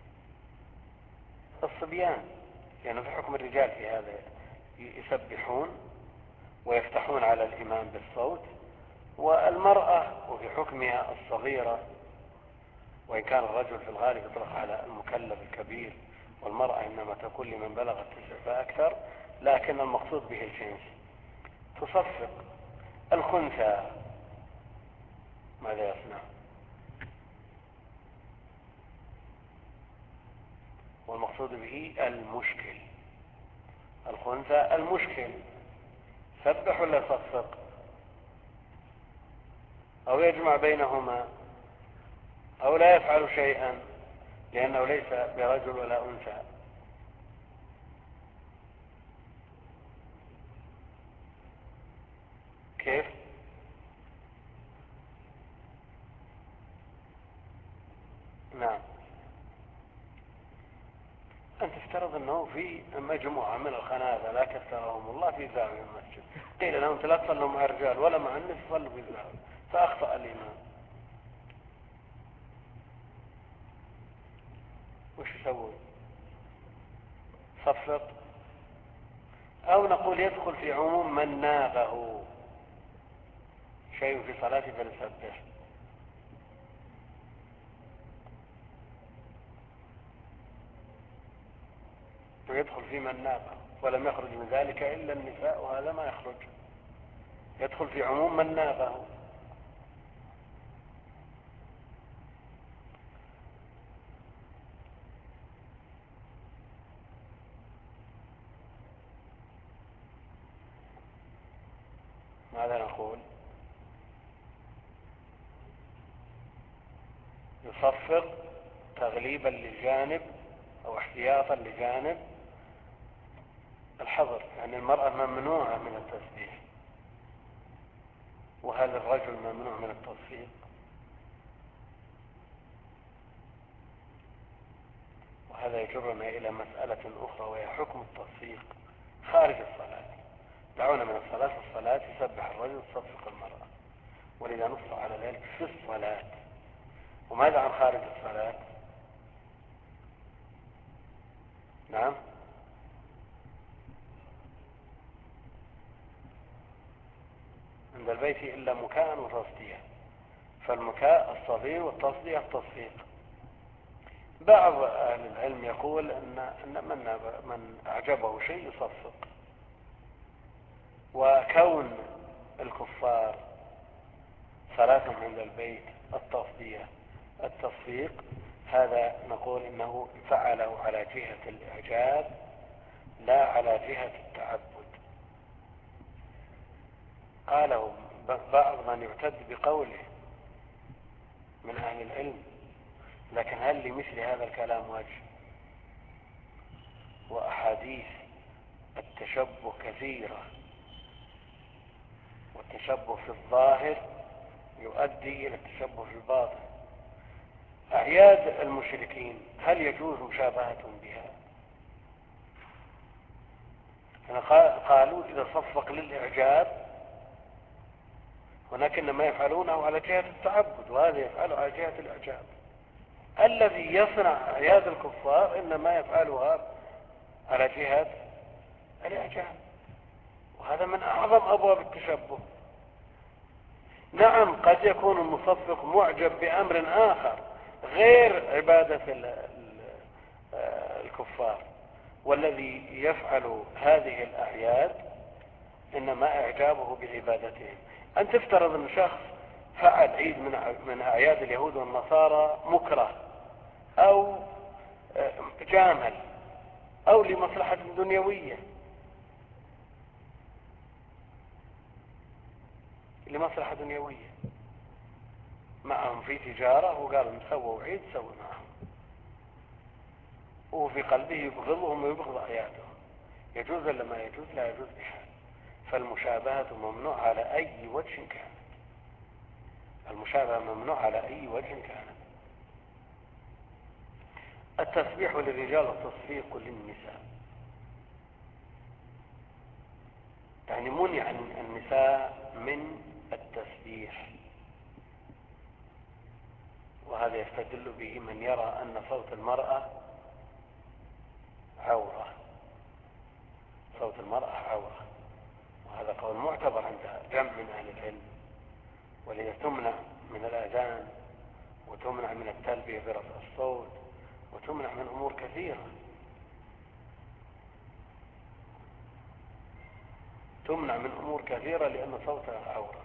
الصبيان، لأنه في حكم الرجال في هذا، يسبحون ويفتحون على الإمام بالصوت. والمرأة وفي حكمها الصغيرة، وإن كان الرجل في الغالب يطلق على المكلف الكبير، والمرأة إنما تكون لمن بلغ 9 فأكثر، لكن المقصود به الجنس. تصفق. الخنثى ماذا يصنع؟ والمقصود به المشكل. الخنثى المشكل سبح ولا يصفق، أو يجمع بينهما، أو لا يفعل شيئا لأنه ليس برجل ولا أنثى. كيف؟ نعم، أن تفترض أنه في مجموعة من الخناثة لا كثرهم الله في زاوية المسجد، قيل لهم لا تصلوا مع الرجال ولا مع النساء، صلوا في الزاوية، فأخطأ الإمام، وش يسوي؟ صفق؟ أو نقول يدخل في عموم من نابه شيء في صلاته فليسبح. ويدخل في من نابه ولم يخرج من ذلك إلا النساء، وهذا ما يخرج، يدخل في عموم من نابه. ماذا نقول؟ يصفق تغليبا للجانب أو احتياطا لجانب الحظر، يعني المرأة ممنوعة من التسبيح، وهل الرجل ممنوع من التصفيق؟ وهذا يجرنا إلى مسألة أخرى، وهي حكم التصفيق خارج الصلاة. دعونا من الصلاة يسبح الرجل وتصفق المرأة، ولذا نص على ذلك في الصلاة. وماذا عن خارج الصلاة؟ نعم، عند البيت إلا مكاء وتصدية، فالمكاء الصغير والتصدية التصفيق. بعض أهل العلم يقول أن من أعجبه شيء يصفق، وكون الكفار صلاتهم عند البيت التصدية التصفيق، هذا نقول إنه فعله على جهة الإعجاب لا على جهة التعبد. قاله بعض من يعتد بقوله من أهل العلم، لكن هل لمثل هذا الكلام وجه؟ وأحاديث التشبه كثيرة، والتشبه في الظاهر يؤدي إلى التشبه في الباطن. أعياد المشركين هل يجوز مشابهة بها؟ قالوا إذا صفق للإعجاب، ولكن ما يفعلونه على جهة التعبد، وهذا يفعله على جهة الإعجاب. الذي يصنع أعياد الكفار إنما يفعلها على جهة الإعجاب، وهذا من أعظم أبواب التشبه. نعم قد يكون المصفق معجب بأمر آخر غير عبادة الكفار، والذي يفعل هذه الأعياد إنما إعجابه بعبادتهم. أن تفترض أن شخص فعل عيد من أعياد اليهود والنصارى مكره أو جامل أو لمصلحة دنيوية، معهم في تجارة وقال سووا عيد سووا معهم، وفي قلبه يبغضهم ويبغض أعيادهم. يجوز ولا ما يجوز؟ لا يجوز بحال. فالمشابهة ممنوع على أي وجه كانت، المشابهة ممنوع على أي وجه كانت. التسبيح للرجال والتصفيق للنساء، يعني منع النساء من التسبيح، وهذا يستدل به من يرى أن صوت المرأة عورة، صوت المرأة عورة، وهذا قول معتبر عند جمع من أهل العلم. ولذا تمنع من الأذان وتمنع من التلبية برفع الصوت وتمنع من أمور كثيرة، تمنع من أمور كثيرة لأن صوتها عورة.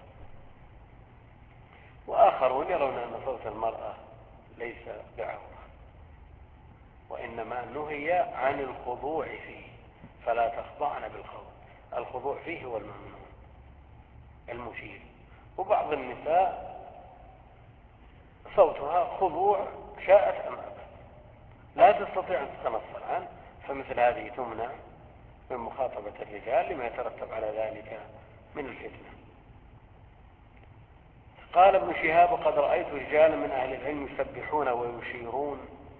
وآخرون يرون أن صوت المرأة ليس بعورة، وإنما نهي عن الخضوع فيه، فلا تخضعن بالقول. الخضوع فيه هو الممنوع المشير. وبعض النساء صوتها خضوع شاءت أم أبت، لا تستطيع أن تتنصل عنه، فمثل هذه تمنع من مخاطبة الرجال لما يترتب على ذلك من الفتنة. قال ابن شهاب: قد رأيت رجالا من أهل العلم يسبحون ويشيرون،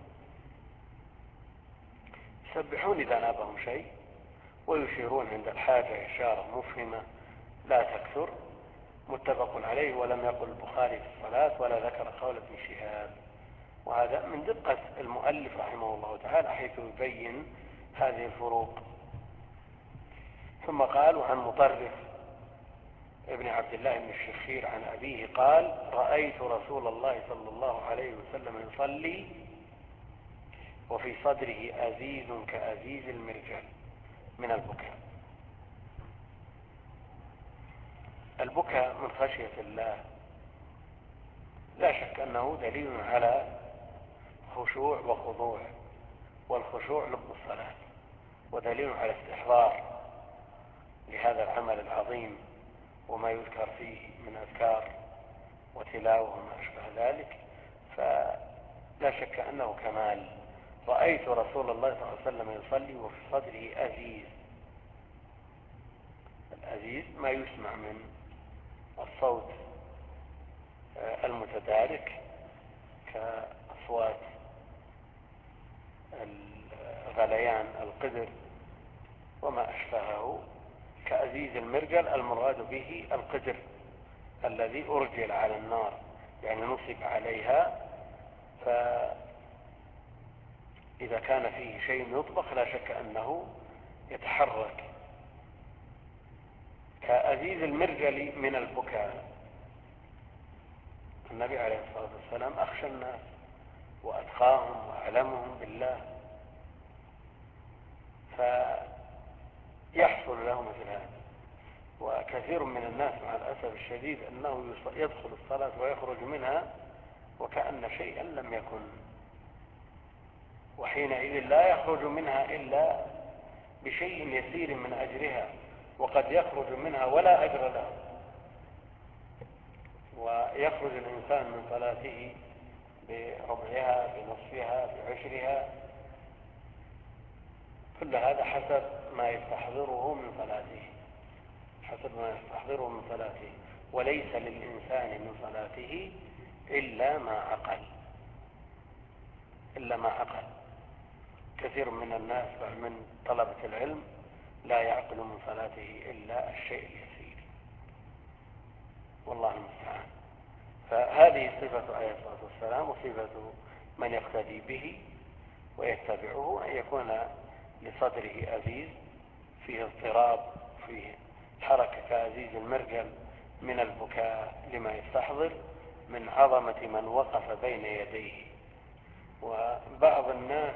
يسبحون إذا نابهم شيء، ويشيرون عند الحاجة إشارة مفهمة لا تكثر. متفق عليه، ولم يقل البخاري في الصلاة ولا ذكر قول ابن شهاب. وهذا من دقة المؤلف رحمه الله تعالى حيث يبين هذه الفروق. ثم قال: وعن مطرف ابن عبد الله بن الشخير عن أبيه قال: رأيت رسول الله صلى الله عليه وسلم يصلي وفي صدره أزيز كأزيز المرجل من البكاء. البكاء من خشية الله لا شك أنه دليل على خشوع وخضوع، والخشوع لب الصلاة، ودليل على استحضار لهذا العمل العظيم وما يذكر فيه من أذكار وتلاوة وما أشبه ذلك، فلا شك أنه كمال. رأيت رسول الله صلى الله عليه وسلم يصلي وفي صدره أزيز. الأزيز ما يسمع من الصوت المتدارك كأصوات الغليان القدر وما أشبهه. كأزيز المرجل المراد به القدر الذي أرجل على النار، يعني نصب عليها، فإذا كان فيه شيء يطبخ لا شك أنه يتحرك. كأزيز المرجل من البكاء. النبي عليه الصلاة والسلام أخشى الناس وأتقاهم وأعلمهم بالله، فيحصل له مثل هذا. وكثير من الناس مع الأسف الشديد أنه يدخل الصلاة ويخرج منها وكأن شيئا لم يكن، وحينئذ لا يخرج منها إلا بشيء يسير من أجرها، وقد يخرج منها ولا أجر له، ويخرج الإنسان من صلاته بربعها بنصفها بعشرها، كل هذا حسب ما يستحضره من صلاته، حسب ما يستحضره من صلاته. وليس للإنسان من صلاته إلا ما عقل. كثير من الناس من طلبة العلم لا يعقل من صلاته إلا الشيء اليسير، والله المستعان. فهذه صفة عليه الصلاة والسلام، وصفة من يقتدي به ويتبعه أن يكون لصدره أزيز، فيه اضطراب، فيه حركة كأزيز المرجل من البكاء لما يستحضر من عظمة من وقف بين يديه. وبعض الناس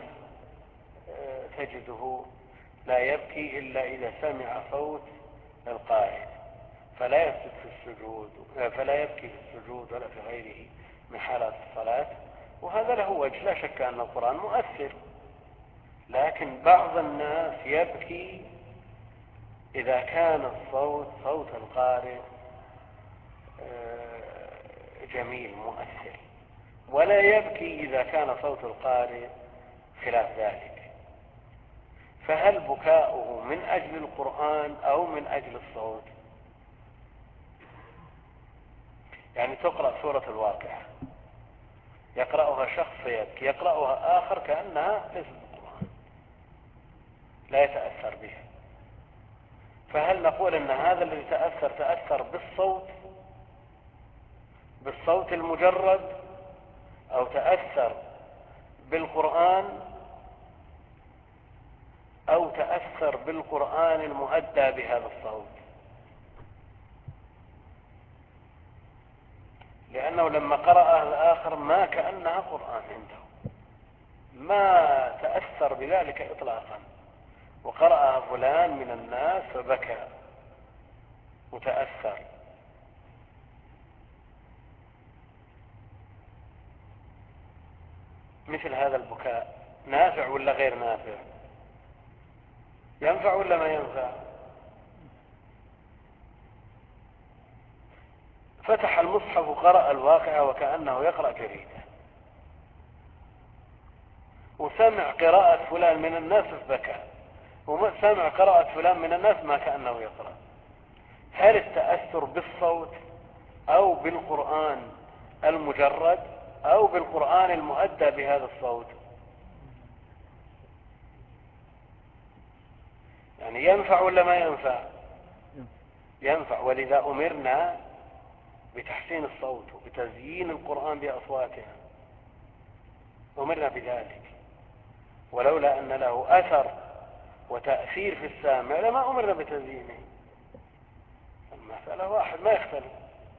تجده لا يبكي إلا إذا سمع صوت القارئ، فلا يسجد في السجود، فلا يبكي في السجود ولا في غيره من حالات الصلاة. وهذا له وجه، لا شك أن القرآن مؤثر، لكن بعض الناس يبكي إذا كان الصوت صوت القارئ جميل مؤثر، ولا يبكي إذا كان صوت القارئ خلاف ذلك. فهل بكاؤه من أجل القرآن أو من أجل الصوت؟ يعني تقرأ سورة الواقعة، يقرأها شخص فيبكي، يقرأها آخر كأنها ليست بالقرآن، لا يتأثر بها. فهل نقول أن هذا الذي تأثر بالصوت المجرد، أو تأثر بالقرآن، أو تأثر بالقرآن المؤدى بهذا الصوت؟ لأنه لما قرأها الآخر ما كأنها قرآن عنده، ما تأثر بذلك إطلاقا، وقرأها فلان من الناس فبكى متأثر. مثل هذا البكاء نافع ولا غير نافع؟ ينفع ولا ما ينفع؟ فتح المصحف وقرأ الواقعة وكأنه يقرأ جريدة، وسمع قراءة فلان من الناس فبكى، وسمع قراءة فلان من الناس ما كأنه يقرأ. هل التأثر بالصوت أو بالقرآن المجرد أو بالقرآن المؤدى بهذا الصوت؟ يعني ينفع ولا ما ينفع؟ ينفع. ولذا أمرنا بتحسين الصوت وبتزيين القرآن بأصواتنا، أمرنا بذلك، ولولا أن له أثر وتأثير في السامع لما أمرنا بتزيينه. المسألة واحد ما يختلف،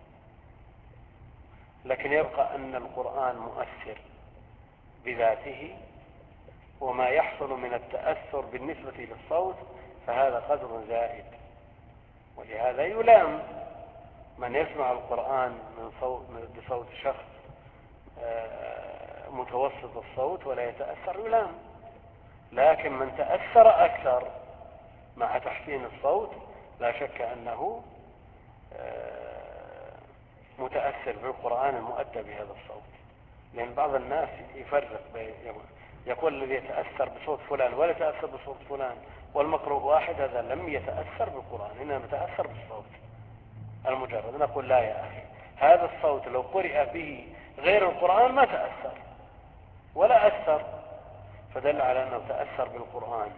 لكن يبقى أن القرآن مؤثر بذاته، وما يحصل من التأثر بالنسبة للصوت فهذا قدر زائد. ولهذا يلام من يسمع القرآن بصوت شخص متوسط الصوت ولا يتأثر، يلام. لكن من تأثر أكثر مع تحسين الصوت لا شك أنه متأثر بالقرآن المؤدى بهذا الصوت. لأن بعض الناس يفرق يقول الذي يتأثر بصوت فلان ولا يتأثر بصوت فلان والمقروء واحد، هذا لم يتأثر بالقرآن، إنما يتأثر بالصوت المجرد. نقول لا يا أخي، هذا الصوت لو قرئ به غير القرآن ما تأثر ولا أثر، فدل على أنه تأثر بالقرآن.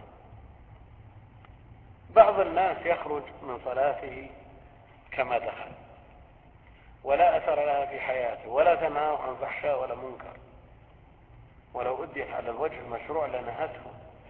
بعض الناس يخرج من صلاته كما دخل، ولا أثر لها في حياته، ولا تنهى عن فحشاء ولا منكر، ولو أديت على الوجه المشروع لنهته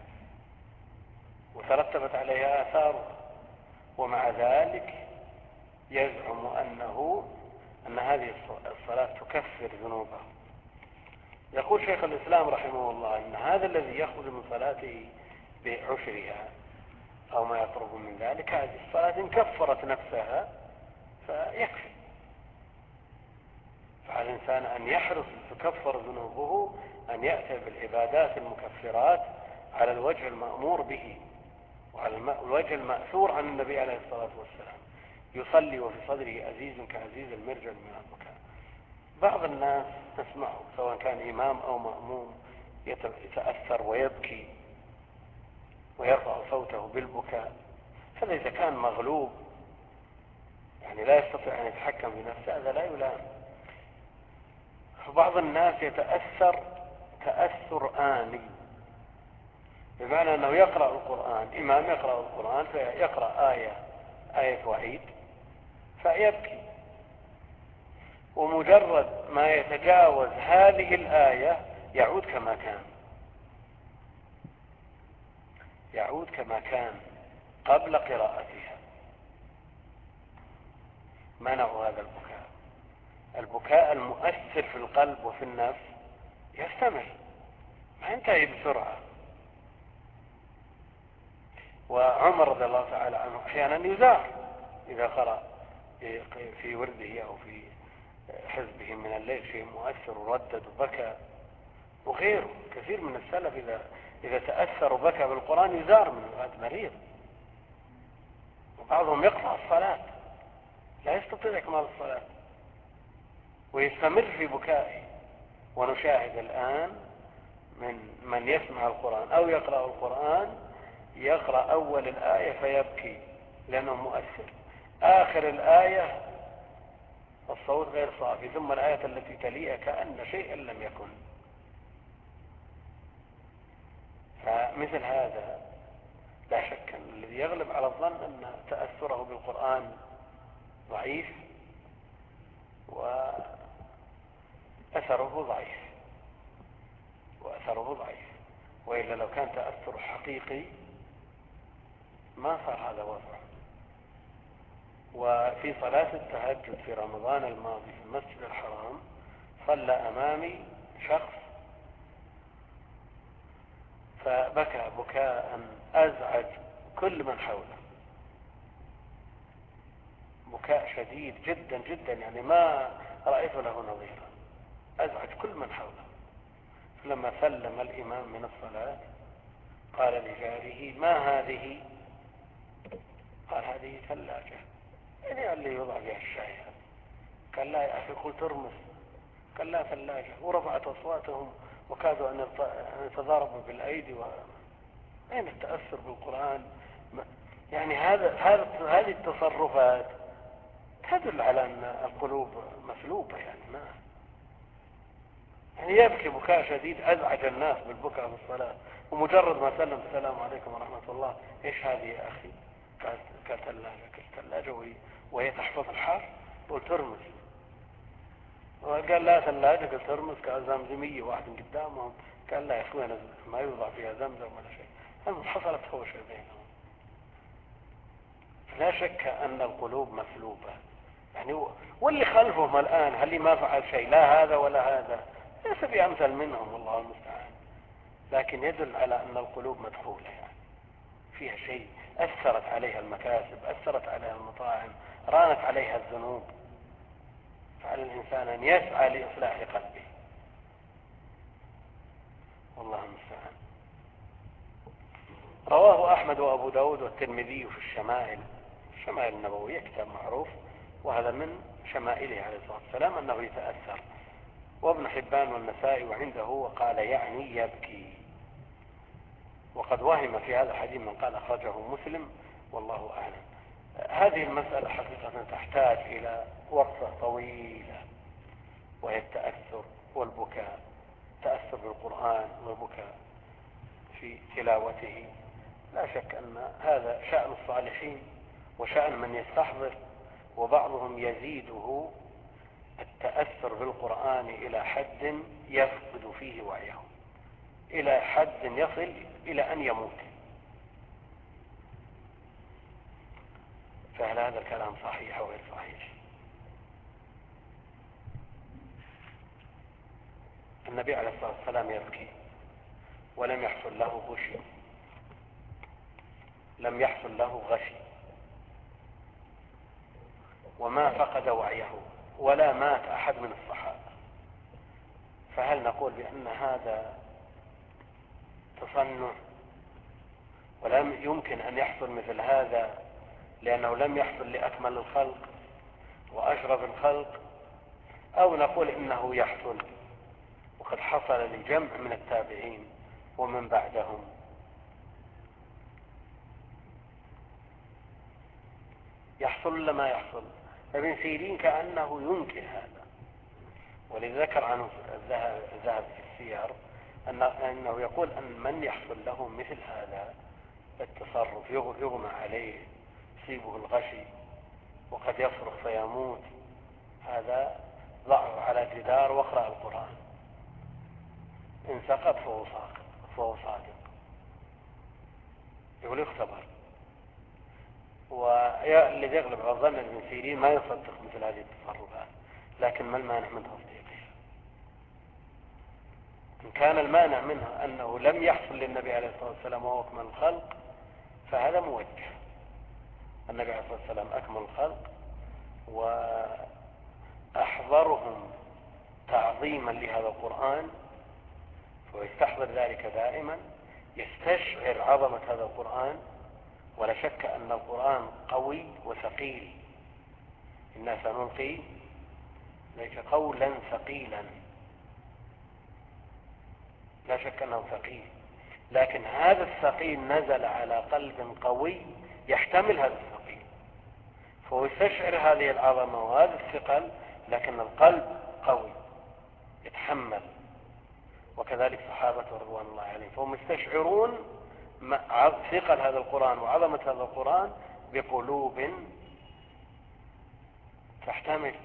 وترتبت عليها آثار، ومع ذلك يزعم أن هذه الصلاة تكفر ذنوبه. يقول شيخ الإسلام رحمه الله إن هذا الذي يخرج من صلاته بعشرها أو ما يقرب من ذلك، هذه الصلاة إن كفرت نفسها فيكفي. فعلى الإنسان أن يحرص تكفر ذنوبه أن يأتي بالعبادات المكفرات على الوجه المأمور به وعلى الوجه المأثور عن النبي عليه الصلاة والسلام، يصلي وفي صدره أزيز كأزيز المرجل من البكاء. بعض الناس نسمعه سواء كان إمام أو مأموم يتأثر ويبكي ويرفع صوته بالبكاء. هذا إذا كان مغلوب يعني لا يستطيع أن يتحكم بنفسه هذا لا يلام. فبعض الناس يتأثر تأثر آني، بمعنى أنه يقرأ القرآن، إمام يقرأ القرآن فيقرأ آية وعيد فيبكي، ومجرد ما يتجاوز هذه الآية يعود كما كان قبل قراءتها. منعوا هذا البكاء. البكاء المؤثر في القلب وفي النفس يستمر، ما ينتهي بسرعة. وعمر رضي الله تعالى عنه أحيانا يزار إذا قرأ في ورده أو في حزبه من الليل شيء مؤثر وردد وبكى. وغيره كثير من السلف إذا تأثر وبكى بالقرآن يزار من هذا مريض. وبعضهم يقطع الصلاة، لا يستطيع إكمال الصلاة ويستمر في بكائه. ونشاهد الآن من يسمع القرآن أو يقرأ القرآن يقرأ أول الآية فيبكي لأنه مؤثر، آخر الآية الصوت غير صافي، ثم الآية التي تليها كأن شيئا لم يكن. فمثل هذا لا شك أن الذي يغلب على الظن أن تأثره بالقرآن ضعيف وأثره ضعيف. وإلا لو كان تأثر حقيقي ما صار هذا وضعه. وفي صلاة التهجد في رمضان الماضي في المسجد الحرام صلى أمامي شخص فبكى بكاء أزعج كل من حوله، بكاء شديد جدا جدا، يعني ما رأيت له نظيرا، أزعج كل من حوله. لما سلم الإمام من الصلاة قال لجاره: ما هذه؟ قال: هذه ثلاجة. يعني اللي يوضع بها الشاي. قال: لا يا أخي، قلت ارمس. قال: لا، ثلاجة. ورفعت أصواتهم وكادوا أن يتضاربوا بالأيدي. أين التأثر بالقرآن؟ يعني هذه التصرفات تدل على أن القلوب مسلوبة. يعني يبكي بكاء شديد أزعج الناس بالبكاء في الصلاة، ومجرد ما سلم: السلام عليكم ورحمة الله. إيش هذه يا أخي؟ قال: ثلاجة. وهي تحفظ الحر؟ قلت ارمز. قال: لا ثلاجة. قلت ارمز. قال: زمزمية. واحد من قدامهم قال: لا يا أخوي، أنا ما يوضع فيها زمزم ولا شيء. حصلت هوشة بينهم. لا شك أن القلوب مسلوبة. يعني واللي خلفهم الآن هل ما فعل شيء، لا هذا ولا هذا، ليس بأمثل منهم والله المستعان، لكن يدل على أن القلوب مدخولة، يعني فيها شيء، أثرت عليها المكاسب، أثرت عليها المطاعم، رانت عليها الذنوب. فعلى الإنسان أن يسعى لإصلاح قلبه، والله المستعان. رواه أحمد وأبو داود والترمذي في الشمائل النبوية، كتاب معروف، وهذا من شمائله عليه الصلاة والسلام أنه يتأثر. وابن حبان والنسائي وعنده وقال يعني يبكي. وقد وهم في هذا الحديث من قال أخرجه مسلم، والله أعلم. هذه المسألة حقيقة تحتاج إلى وقفة طويلة، وهي التأثر والبكاء، تأثر بالقرآن والبكاء في تلاوته. لا شك أن هذا شأن الصالحين وشأن من يستحضر، وبعضهم يزيده التأثر بالقرآن إلى حد يفقد فيه وعيه، إلى حد يصل إلى أن يموت. فهل هذا الكلام صحيح أو غير صحيح؟ النبي عليه الصلاة والسلام يبكي ولم يحصل له غشي، وما فقد وعيه ولا مات أحد من الصحابة. فهل نقول بأن هذا تصنع ولم يمكن أن يحصل مثل هذا لأنه لم يحصل لأكمل الخلق وأشرف الخلق، أو نقول إنه يحصل وقد حصل لجمع من التابعين ومن بعدهم؟ يحصل ولا ما يحصل؟ ابن سيرين كأنه ينكر هذا، ولذا ذكر عنه الذهب في السير أنه يقول أن من يحصل له مثل هذا التصرف يغمى عليه، يصيبه الغشي وقد يصرخ فيموت، هذا ضعه على جدار واقرأ القرآن، إن سقط فهو صادق، يقول يختبر. الذي يغلب على ظن ابن سيرين ما يصدق مثل هذه التصرفات، لكن ما المانع من تصديقها؟ إن كان المانع منها أنه لم يحصل للنبي عليه الصلاة والسلام وهو أكمل الخلق فهذا موجه. النبي عليه الصلاة والسلام أكمل الخلق وأحضرهم تعظيما لهذا القرآن، ويستحضر ذلك دائما، يستشعر عظمة هذا القرآن. ولا شك أن القرآن قوي وثقيل، إنا سنلقي ليس قولا ثقيلا، لا شك أنه ثقيل، لكن هذا الثقيل نزل على قلب قوي يحتمل هذا الثقيل، فهو يستشعر هذه العظمة وهذا الثقل، لكن القلب قوي يتحمل. وكذلك صحابة رضوان الله عليهم فهم يستشعرون ثقل هذا القرآن وعظمة هذا القرآن بقلوب تحتمل.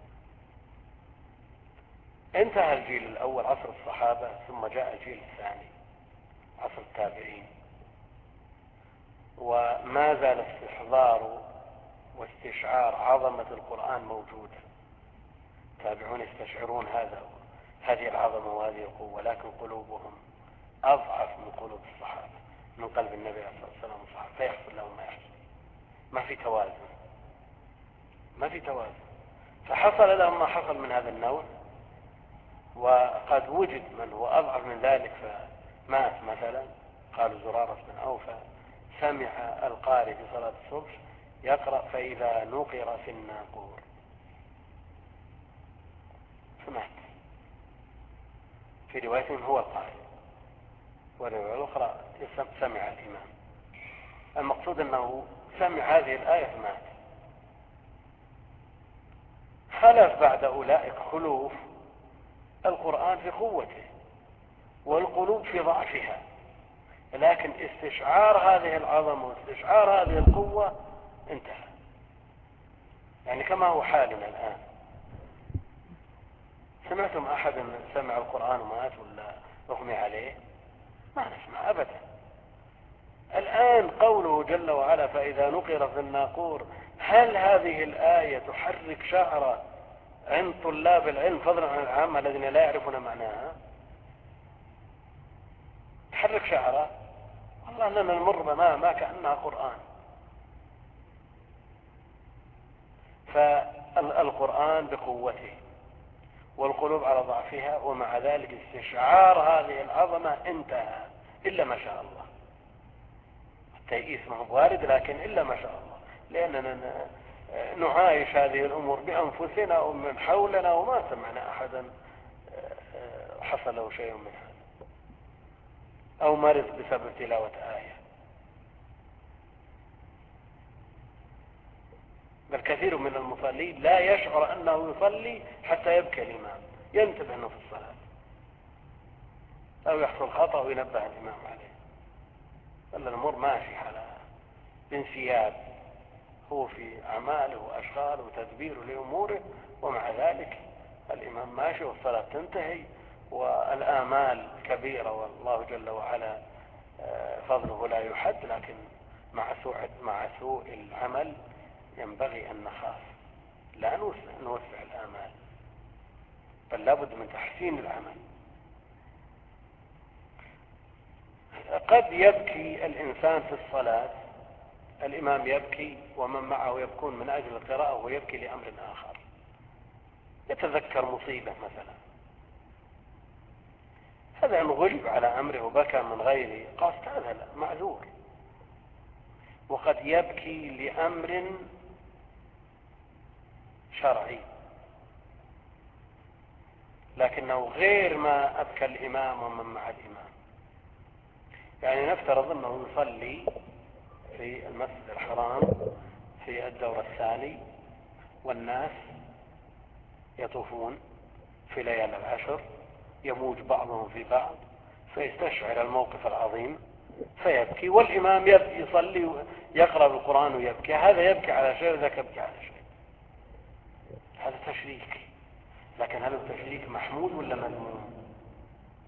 انتهى الجيل الأول عصر الصحابة، ثم جاء الجيل الثاني عصر التابعين، وما زال استحضار واستشعار عظمة القرآن موجودة. التابعون يستشعرون هذه العظمة وهذه القوة، لكن قلوبهم أضعف من قلوب الصحابة، من قلب النبي عليه الصلاة والسلام والصحابة، فيحصل لهم ما يحصل. ما في توازن، فحصل لهم ما حصل من هذا النوع. وقد وجد من هو أضعف من ذلك فمات مثلا. قالوا زرارة بن أوفى سمع القارئ في صلاة الصبح يقرأ فإذا نقر في الناقور فمات. في رواية هو القارئ، ورواية الأخرى سمع الإمام. المقصود أنه سمع هذه الآية فمات. خلف بعد أولئك خلوف القرآن في قوته والقلوب في ضعفها، لكن استشعار هذه العظمة واستشعار هذه القوة انتهى. يعني كما هو حالنا الآن. سمعتم أحد سمع القرآن ومات ولا أغمي عليه؟ ما نسمع أبدا. الآن قوله جل وعلا فإذا نقر في الناقور، هل هذه الآية تحرك شعر عند طلاب العلم فضلا عن العامة الذين لا يعرفون معناها؟ تحرك شعره؟ والله أننا نمر ما كأنها قرآن. فالقرآن بقوته والقلوب على ضعفها، ومع ذلك استشعار هذه العظمة انتهى إلا ما شاء الله. التيئيس ما هو وارد، لكن إلا ما شاء الله، لأننا نعايش هذه الأمور بأنفسنا ومن حولنا، وما سمعنا أحدا حصل له شيء من هذا أو مرض بسبب تلاوة آية. بل كثير من المصلين لا يشعر أنه يصلي حتى يبكي الإمام، ينتبه أنه في الصلاة، أو يحصل خطأ وينبه الإمام عليه. بل الأمور ماشي على انسياب، هو في أعماله وأشغاله وتدبيره لأموره، ومع ذلك الإمام ماشي والصلاة تنتهي والآمال كبيرة، والله جل وعلا فضله لا يحد. لكن مع سوء العمل ينبغي أن نخاف، لا نوسع الآمال، بل لابد من تحسين العمل. قد يبكي الإنسان في الصلاة، الإمام يبكي ومن معه يبكون من أجل القراءة، ويبكي لأمر آخر، يتذكر مصيبة مثلا، هذا انغلب على أمره وبكى من غير قصد، هذا لا، معذور. وقد يبكي لأمر شرعي، لكنه غير ما أبكى الإمام ومن مع الإمام. يعني نفترض أنه يصلي في المسجد الحرام في الدور الثاني، والناس يطوفون في ليالي العشر، يموج بعضهم في بعض، فيستشعر الموقف العظيم فيبكي، والإمام يصلي يقرأ القرآن ويبكي. هذا يبكي على شيء وذاك يبكي على شيء، هذا تشريك. لكن هل التشريك محمود ولا مذموم؟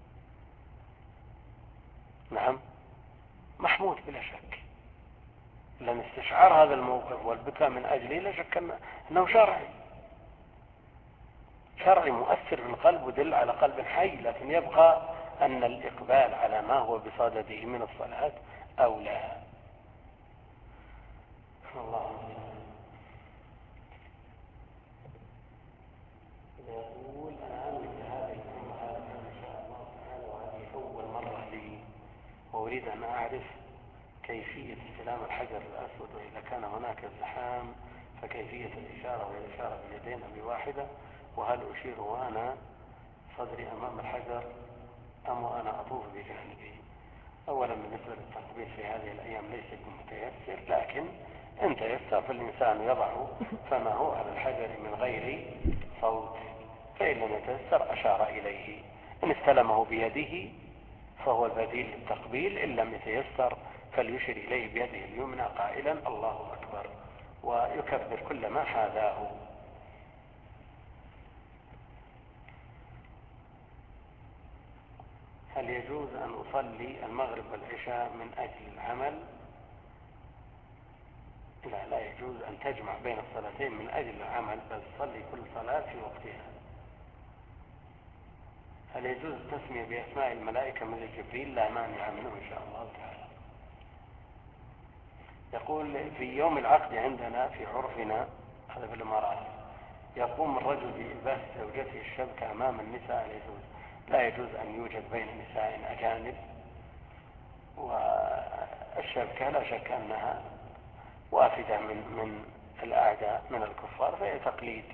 نعم محمود بلا شك، لأن استشعار هذا الموقف والبكاء من أجله لا شك أنه شرعي مؤثر في القلب ودل على قلب حي، لكن يبقى أن الإقبال على ما هو بصدده من الصلاة أولى. الله يقول أنا أملك هذه الأمة هذا إن شاء الله تعالى، وهذه أول مرة لي، وأريد أن أعرف كيفية استلام الحجر الأسود، وإذا كان هناك زحام فكيفية الإشارة والإشارة باليدين بواحدة، وهل أشير وأنا صدري أمام الحجر أم وأنا أطوف بجانبه. أولا بالنسبة للتقبيل في هذه الأيام ليس بمتيسر، لكن إن تيسر فالإنسان يضع فمه على الحجر من غير صوت، فإن لم يتيسر أشار إليه. إن استلمه بيده فهو البديل للتقبيل، إن لم يتيسر فليشر إليه بيده اليمنى قائلا الله أكبر، ويكبر كل ما حاذاه. هل يجوز أن أصلي المغرب والعشاء من أجل العمل؟ لا يجوز أن تجمع بين الصلاتين من أجل العمل، بل تصلي كل صلاة في وقتها. هل يجوز التسمية بأسماء الملائكة مثل جبريل؟ لا مانع منه إن شاء الله تعالى. يقول في يوم العقد عندنا في عرفنا هذا في الإمارات يقوم الرجل بإلباس زوجته الشبكة أمام النساء. لا يجوز أن يوجد بين نساء أجانب، والشبكة لا شك أنها وافدة من الأعداء من الكفار، فهي تقليد.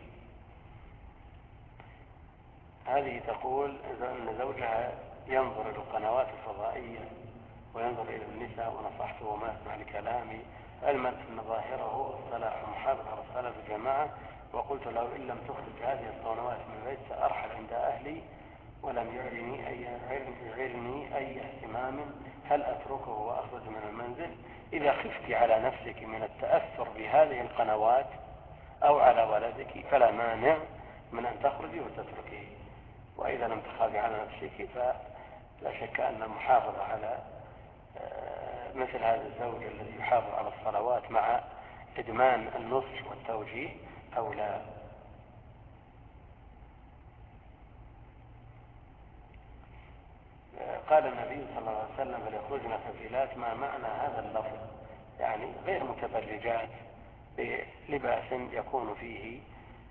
هذه تقول أن زوجها ينظر إلى القنوات الفضائية وينظر إلى النساء، ونصحته وما يسمع لكلامي، علما أن ظاهره الصلاح ومحافظة على الصلاة في الجماعة، وقلت له إن لم تخرج هذه القنوات من البيت سأرحل عند أهلي، ولم يعرني أي اهتمام، هل أتركه وأخرج من المنزل؟ إذا خفت على نفسك من التأثر بهذه القنوات أو على ولدك فلا مانع من أن تخرجي وتتركيه، وإذا لم تخافي على نفسك فلا شك أن المحافظة على مثل هذا الزوج الذي يحافظ على الصلوات مع إدمان النصح والتوجيه أولى. قال النبي صلى الله عليه وسلم فليخرجن سبيلات، ما معنى هذا اللفظ؟ يعني غير متبرجات بلباس يكون فيه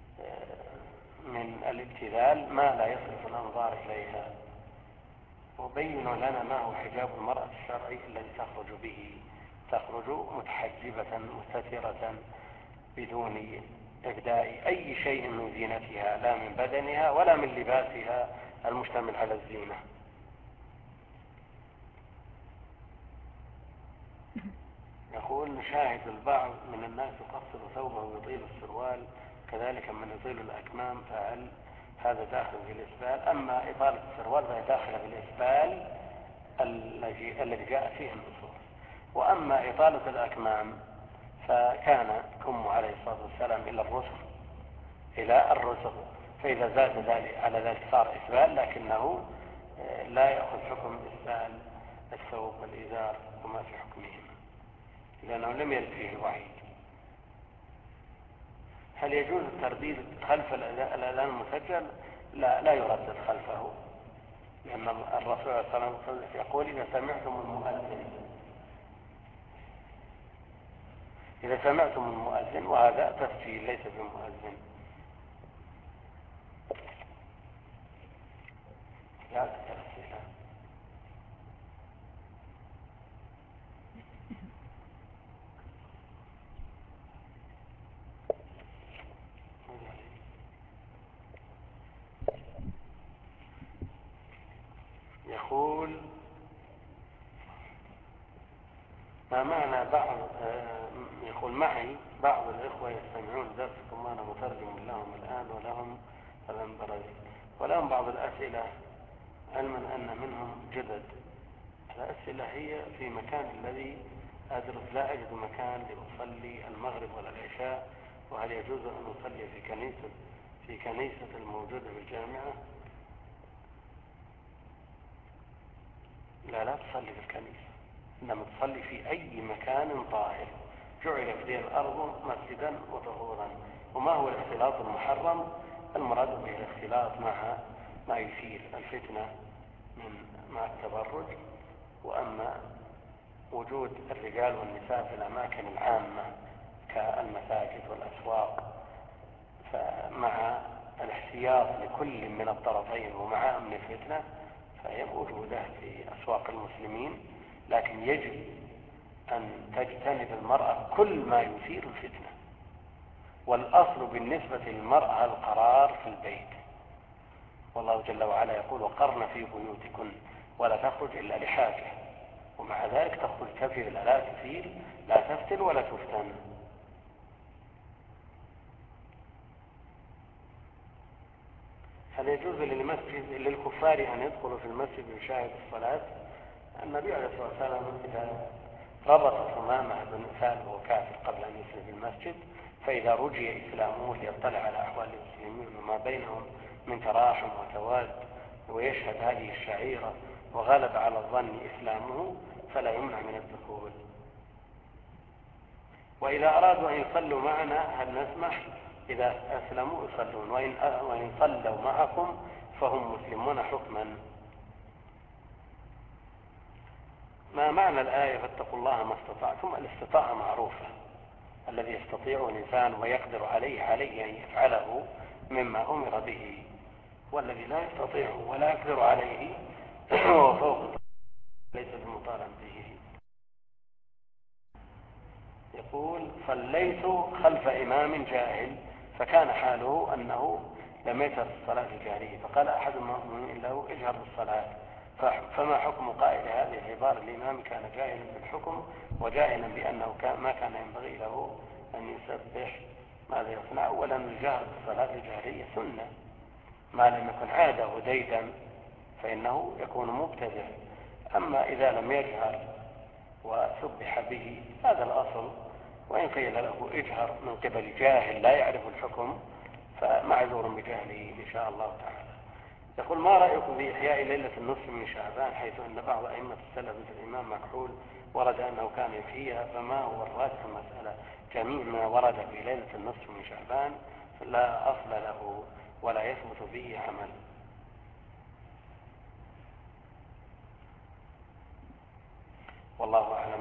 من الابتذال ما لا يصرف الأنظار إليها، وبينوا لنا ما هو حجاب المرأة الشرعي الذي تخرج به. تخرج متحجبة مستترة بدون إبداء أي شيء من زينتها، لا من بدنها ولا من لباسها المشتمل على الزينة. يقول نشاهد البعض من الناس يقصر ثوبه ويطيل السروال، كذلك من يطيل الأكمام، فهل هذا داخل في الإسبال؟ أما إطالة السروال فهي داخلة في الإسبال الذي جاء فيه النصوص، وأما إطالة الأكمام فكان كم عليه الصلاة والسلام إلى الرسغ، فإذا زاد ذلك على ذلك صار إسبال، لكنه لا يأخذ حكم إسبال الثوب والإزار وما في حكمهما، لأنه لم يرد فيه الوعيد. هل يجوز الترديد خلف الأذان المسجل؟ لا يردد خلفه، لأن الرسول صلى الله عليه وسلم يقول إذا سمعتم المؤذن، وهذا تسجيل ليس بمؤذن. لا تسجيل. يقول ما معنى يقول معي بعض الإخوة يستمعون درسكم وأنا مترجم لهم الآن ولهم بعض الأسئلة، علما أن منهم جدد. الأسئلة هي في مكان الذي أدرس لا أجد مكان لأصلي المغرب ولا العشاء، وهل يجوز أن أصلي في كنيسة الموجودة في الجامعة؟ لا تصلي في الكنيسة، إنما تصلي في أي مكان طاهر، جعلت لي الأرض مسجدا وطهورا. وما هو الاختلاط المحرم؟ المراد به الاختلاط مع ما يثير الفتنة مع التبرج. وأما وجود الرجال والنساء في الأماكن العامة كالمساجد والأسواق، فمع الاحتياط لكل من الطرفين ومع أمن الفتنة فهي موجودة في أسواق المسلمين، لكن يجب أن تجتنب المرأة كل ما يثير الفتنة. والأصل بالنسبة للمرأة القرار في البيت، والله جل وعلا يقول وقرن في بيوتكن ولا تخرج إلا لحاجة، ومع ذلك تخرج تفر لا تثير، لا تفتن ولا تفتن. هل يجوز للكفار أن يدخلوا في المسجد ويشاهدوا الصلاة؟ النبي عليه الصلاة والسلام إذا ربط ثمامة بن أسال وهو كافر قبل أن يسلم في المسجد، فإذا رجي إسلامه ليطلع على أحوال المسلمين وما بينهم من تراحم وتواد ويشهد هذه الشعيرة وغلب على الظن إسلامه، فلا يمنع من الدخول. وإذا أرادوا أن يصلوا معنا هل نسمح؟ إذا أسلموا يصلون، وإن صلوا معكم فهم مسلمون حكما. ما معنى الآية فاتقوا الله ما استطعتم؟ الاستطاعة معروفة، الذي يستطيع الإنسان ويقدر عليه أن يفعله مما أمر به، والذي لا يستطيع ولا يقدر عليه وفوق ليس بمطالب به. يقول صليت خلف إمام جاهل فكان حاله أنه لم يجهر الصلاة الجارية، فقال أحد المؤمنين له اجهر بالصلاة، فما حكم قائل هذه العبارة؟ الإمام كان جاهلا بالحكم وجاهلا بأنه ما كان ينبغي له أن يسبح. ماذا يصنع؟ أولا الجهر بالصلاة الجارية سنة، ما لم يكن عادة وديدا فإنه يكون مبتدع. أما إذا لم يجهر وسبح به هذا الأصل، وإن قيل له اجهر من قبل جاهل لا يعرف الحكم فمعذور بجهله إن شاء الله تعالى. يقول ما رأيكم بإحياء ليلة النصف من شعبان، حيث أن بعض أئمة السلف مثل الإمام مكحول ورد أنه كان يحييها، فما هو الراجح في المسألة؟ جميع ما ورد في ليلة النصف من شعبان لا أصل له ولا يثبت به عمل. والله أعلم.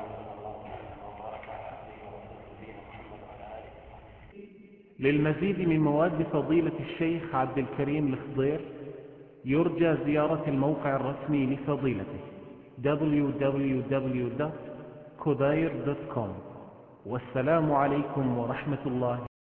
للمزيد من مواد فضيلة الشيخ عبد الكريم الخضير يرجى زيارة الموقع الرسمي لفضيلته www.khudair.com. والسلام عليكم ورحمة الله